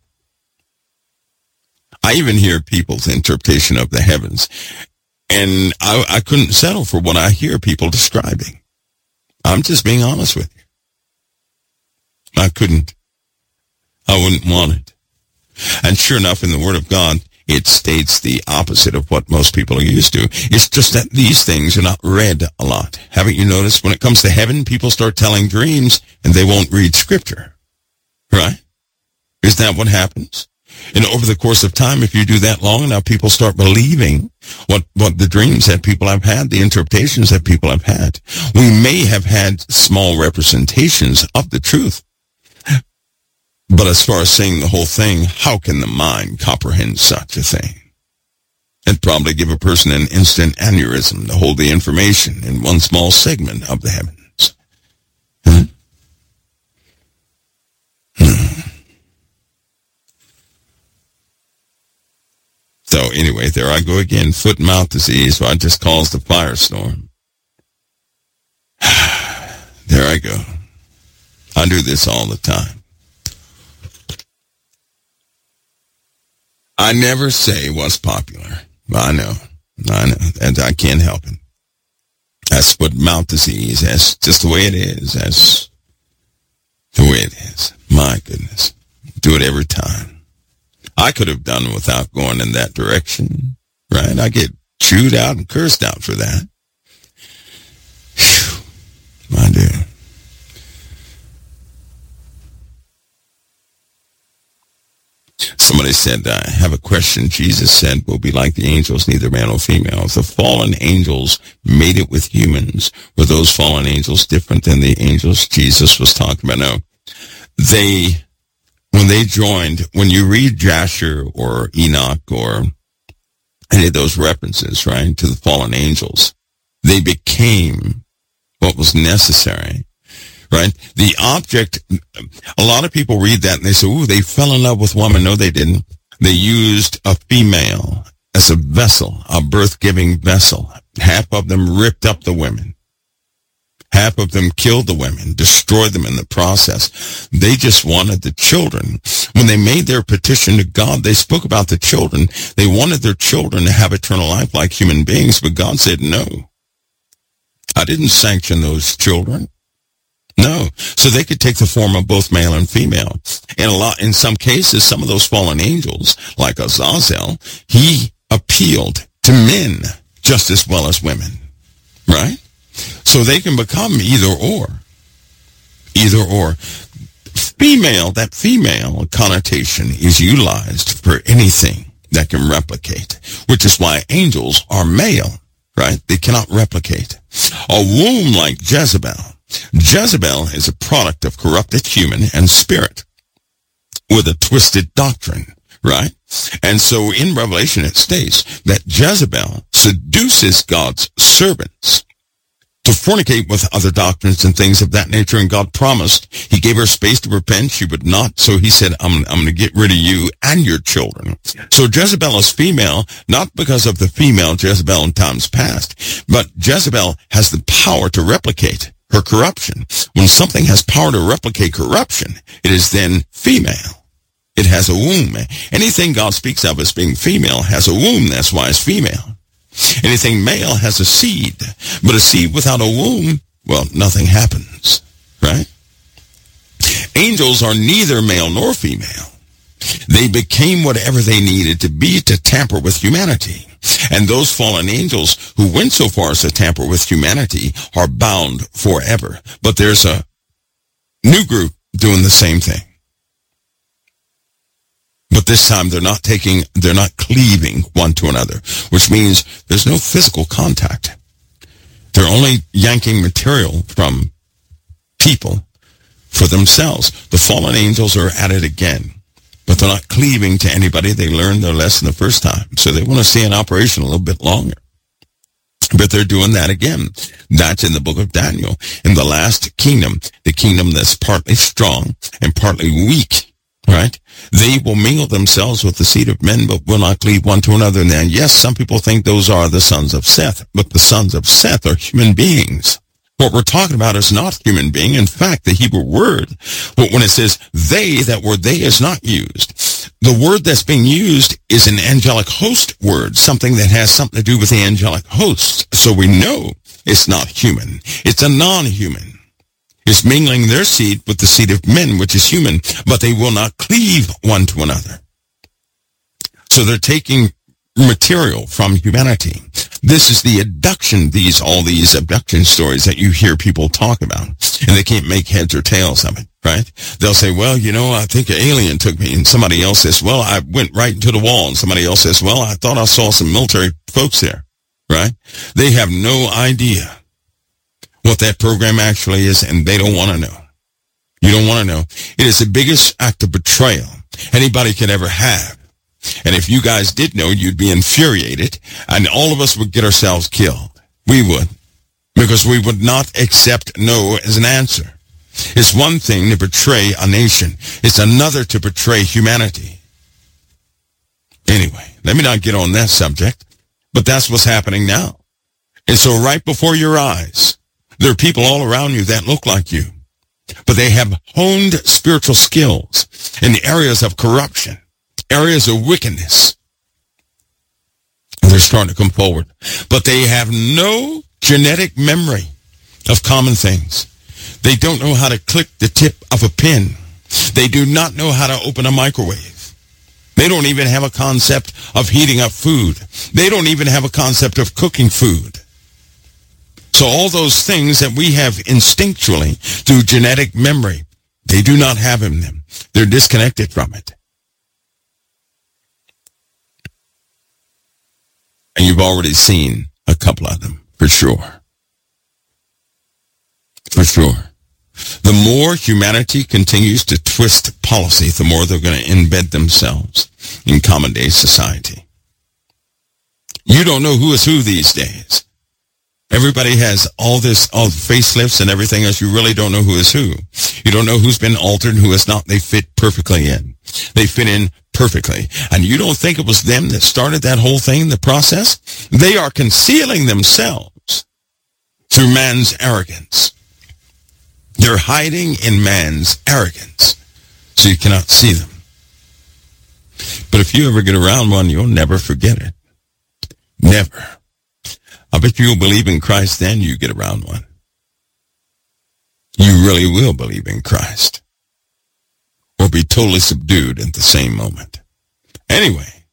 [SPEAKER 1] I even hear people's interpretation of the heavens, and I, I couldn't settle for what I hear people describing. I'm just being honest with you. I couldn't. I wouldn't want it. And sure enough, in the Word of God, it states the opposite of what most people are used to. It's just that these things are not read a lot. Haven't you noticed when it comes to heaven, people start telling dreams and they won't read Scripture? Right? Isn't that what happens? And over the course of time, if you do that long enough, people start believing what, what the dreams that people have had, the interpretations that people have had. We may have had small representations of the truth. But as far as saying the whole thing, how can the mind comprehend such a thing? It'd probably give a person an instant aneurysm to hold the information in one small segment of the heavens. Hmm? Hmm. So anyway, there I go again, foot and mouth disease, what I just calls the firestorm. There I go. I do this all the time. I never say what's popular. I know. I know. And I can't help it. That's what mouth disease, that's just the way it is. That's the way it is. My goodness. Do it every time. I could have done without going in that direction. Right? I get chewed out and cursed out for that. Whew. I do. Somebody said, I have a question. Jesus said, we'll be like the angels, neither male nor female. If the fallen angels made it with humans, were those fallen angels different than the angels Jesus was talking about? No. They, when they joined, when you read Jasher or Enoch or any of those references, right, to the fallen angels, they became what was necessary. Right? The object, a lot of people read that and they say, ooh, they fell in love with woman. No, they didn't. They used a female as a vessel, a birth-giving vessel. Half of them ripped up the women. Half of them killed the women, destroyed them in the process. They just wanted the children. When they made their petition to God, they spoke about the children. They wanted their children to have eternal life like human beings, but God said no. I didn't sanction those children. No. So they could take the form of both male and female. In a lot, in some cases, some of those fallen angels, like Azazel, he appealed to men just as well as women. Right? So they can become either or. Either or. Female, that female connotation is utilized for anything that can replicate, which is why angels are male, right? They cannot replicate. A womb like Jezebel. Jezebel is a product of corrupted human and spirit with a twisted doctrine, right? And so in Revelation it states that Jezebel seduces God's servants to fornicate with other doctrines and things of that nature, and God promised. He gave her space to repent. She would not, so he said, I'm, I'm going to get rid of you and your children. So Jezebel is female, not because of the female Jezebel in times past, but Jezebel has the power to replicate. her corruption. When something has power to replicate corruption, it is then female. It has a womb. Anything God speaks of as being female has a womb. That's why it's female. Anything male has a seed. But a seed without a womb, well, nothing happens, right? Angels are neither male nor female. They became whatever they needed to be to tamper with humanity. And those fallen angels who went so far as to tamper with humanity are bound forever. But there's a new group doing the same thing. But this time they're not taking, they're not cleaving one to another, which means there's no physical contact. They're only yanking material from people for themselves. The fallen angels are at it again, but they're not cleaving to anybody. They learned their lesson the first time, so they want to stay in operation a little bit longer. But they're doing that again. That's in the book of Daniel. In the last kingdom, the kingdom that's partly strong and partly weak, right? They will mingle themselves with the seed of men, but will not cleave one to another. And yes, some people think those are the sons of Seth, but the sons of Seth are human beings. What we're talking about is not human being. In fact, the Hebrew word, when it says they, that word they is not used. The word that's being used is an angelic host word, something that has something to do with the angelic hosts. So we know it's not human. It's a non-human. It's mingling their seed with the seed of men, which is human, but they will not cleave one to another. So they're taking material from humanity. This is the abduction, these, all these abduction stories that you hear people talk about, and they can't make heads or tails of it, right? They'll say, well, you know, I think an alien took me, and somebody else says, well, I went right into the wall, and somebody else says, well, I thought I saw some military folks there, right? They have no idea what that program actually is, and they don't want to know. You don't want to know. It is the biggest act of betrayal anybody could ever have. And if you guys did know, you'd be infuriated, and all of us would get ourselves killed. We would, because we would not accept no as an answer. It's one thing to betray a nation. It's another to betray humanity. Anyway, let me not get on that subject, but that's what's happening now. And so right before your eyes, there are people all around you that look like you, but they have honed spiritual skills in the areas of corruption, areas of wickedness. They're starting to come forward, but they have no genetic memory of common things. They don't know how to click the tip of a pen. They do not know how to open a microwave. They don't even have a concept of heating up food. They don't even have a concept of cooking food. So all those things that we have instinctually through genetic memory, they do not have in them. They're disconnected from it. And you've already seen a couple of them, for sure. For sure. The more humanity continues to twist policy, the more they're going to embed themselves in common day society. You don't know who is who these days. Everybody has all this, all facelifts and everything else. You really don't know who is who. You don't know who's been altered and who has not. They fit perfectly in. They fit in perfectly. And you don't think it was them that started that whole thing, the process? They are concealing themselves through man's arrogance. They're hiding in man's arrogance, so you cannot see them. But if you ever get around one, you'll never forget it. Never. I bet you'll believe in Christ then you get around one. You really will believe in Christ. Or be totally subdued at the same moment. Anyway,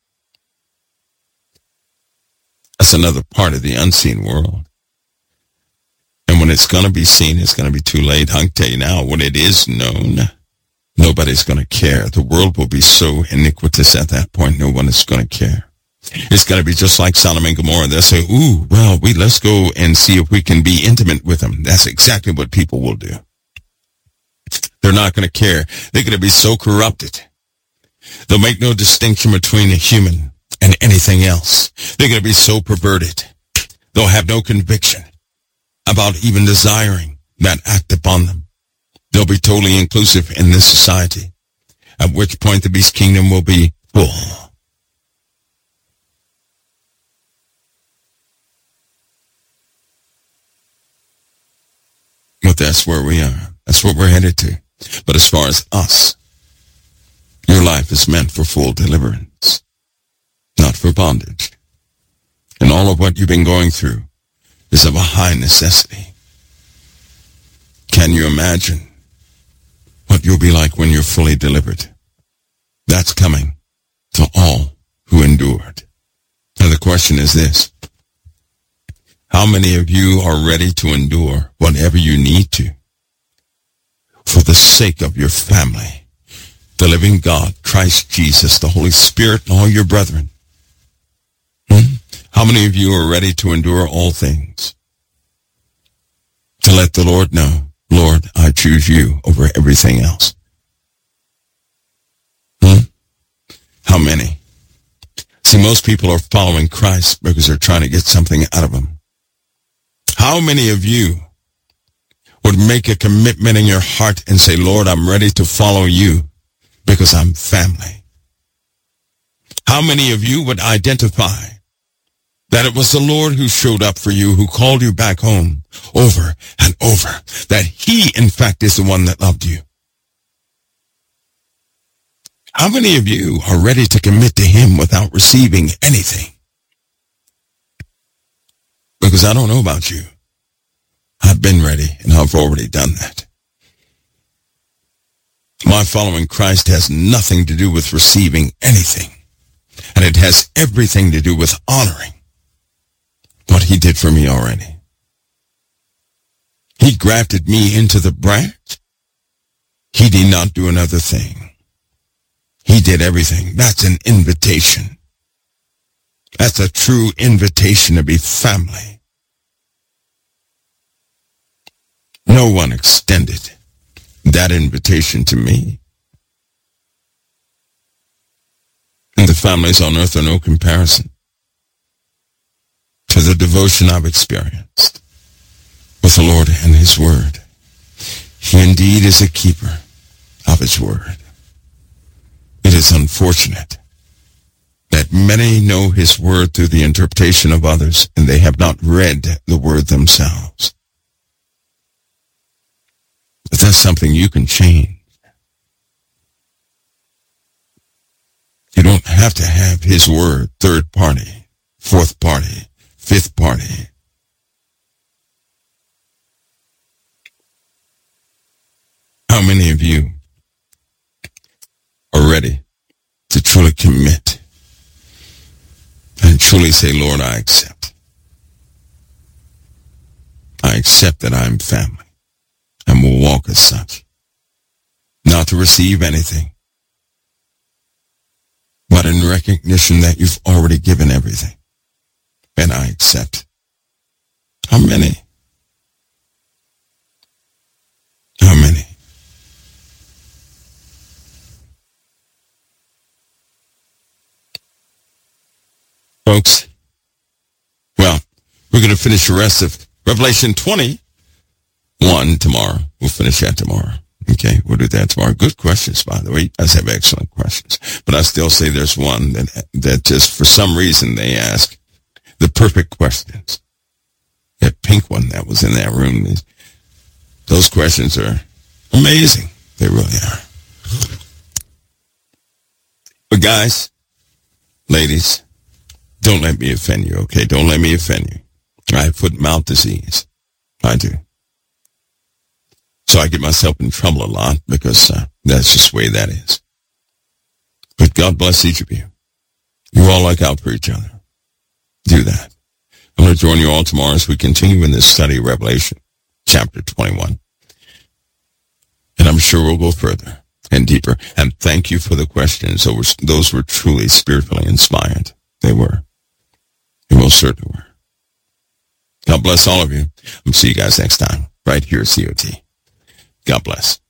[SPEAKER 1] that's another part of the unseen world. And when it's going to be seen, it's going to be too late. I can tell you now, when it is known, nobody's going to care. The world will be so iniquitous at that point, no one is going to care. It's going to be just like Sodom and Gomorrah. They'll say, ooh, well, we let's go and see if we can be intimate with them. That's exactly what people will do. They're not going to care. They're going to be so corrupted. They'll make no distinction between a human and anything else. They're going to be so perverted. They'll have no conviction about even desiring that act upon them. They'll be totally inclusive in this society, at which point the beast kingdom will be full. that's where we are. That's what we're headed to. But as far as us, your life is meant for full deliverance, not for bondage. And all of what you've been going through is of a high necessity. Can you imagine what you'll be like when you're fully delivered? That's coming to all who endured. And the question is this: how many of you are ready to endure whatever you need to for the sake of your family, the living God, Christ Jesus, the Holy Spirit, and all your brethren? Hmm? How many of you are ready to endure all things? To let the Lord know, Lord, I choose you over everything else. Hmm? How many? See, most people are following Christ because they're trying to get something out of him. How many of you would make a commitment in your heart and say, Lord, I'm ready to follow you because I'm family? How many of you would identify that it was the Lord who showed up for you, who called you back home over and over, that he, in fact, is the one that loved you? How many of you are ready to commit to him without receiving anything? Because I don't know about you. I've been ready, and I've already done that. My following Christ has nothing to do with receiving anything, and it has everything to do with honoring what he did for me already. He grafted me into the branch. He did not do another thing. He did everything. That's an invitation. That's a true invitation to be family. No one extended that invitation to me. And the families on earth are no comparison to the devotion I've experienced with the Lord and his word. He indeed is a keeper of his word. It is unfortunate that many know his word through the interpretation of others, and they have not read the word themselves. But that's something you can change. You don't have to have his word third party, fourth party, fifth party. How many of you are ready to truly commit and truly say, Lord, I accept. I accept that I'm family and will walk as such. Not to receive anything, but in recognition that you've already given everything. And I accept. How many? How many? Folks, well, we're going to finish the rest of Revelation twenty-one tomorrow. We'll finish that tomorrow. Okay, we'll do that tomorrow. Good questions, by the way. You guys have excellent questions. But I still say there's one that, that just for some reason they ask the perfect questions. That pink one that was in that room, those questions are amazing. They really are. But guys, ladies, don't let me offend you, okay? Don't let me offend you. I have foot and mouth disease. I do. So I get myself in trouble a lot because uh, that's just the way that is. But God bless each of you. You all look out for each other. Do that. I'm going to join you all tomorrow as we continue in this study of Revelation, chapter twenty-one. And I'm sure we'll go further and deeper. And thank you for the questions. Those, those were truly spiritually inspired. They were. They most certainly were. God bless all of you. I'll see you guys next time, right here at C O T. God bless.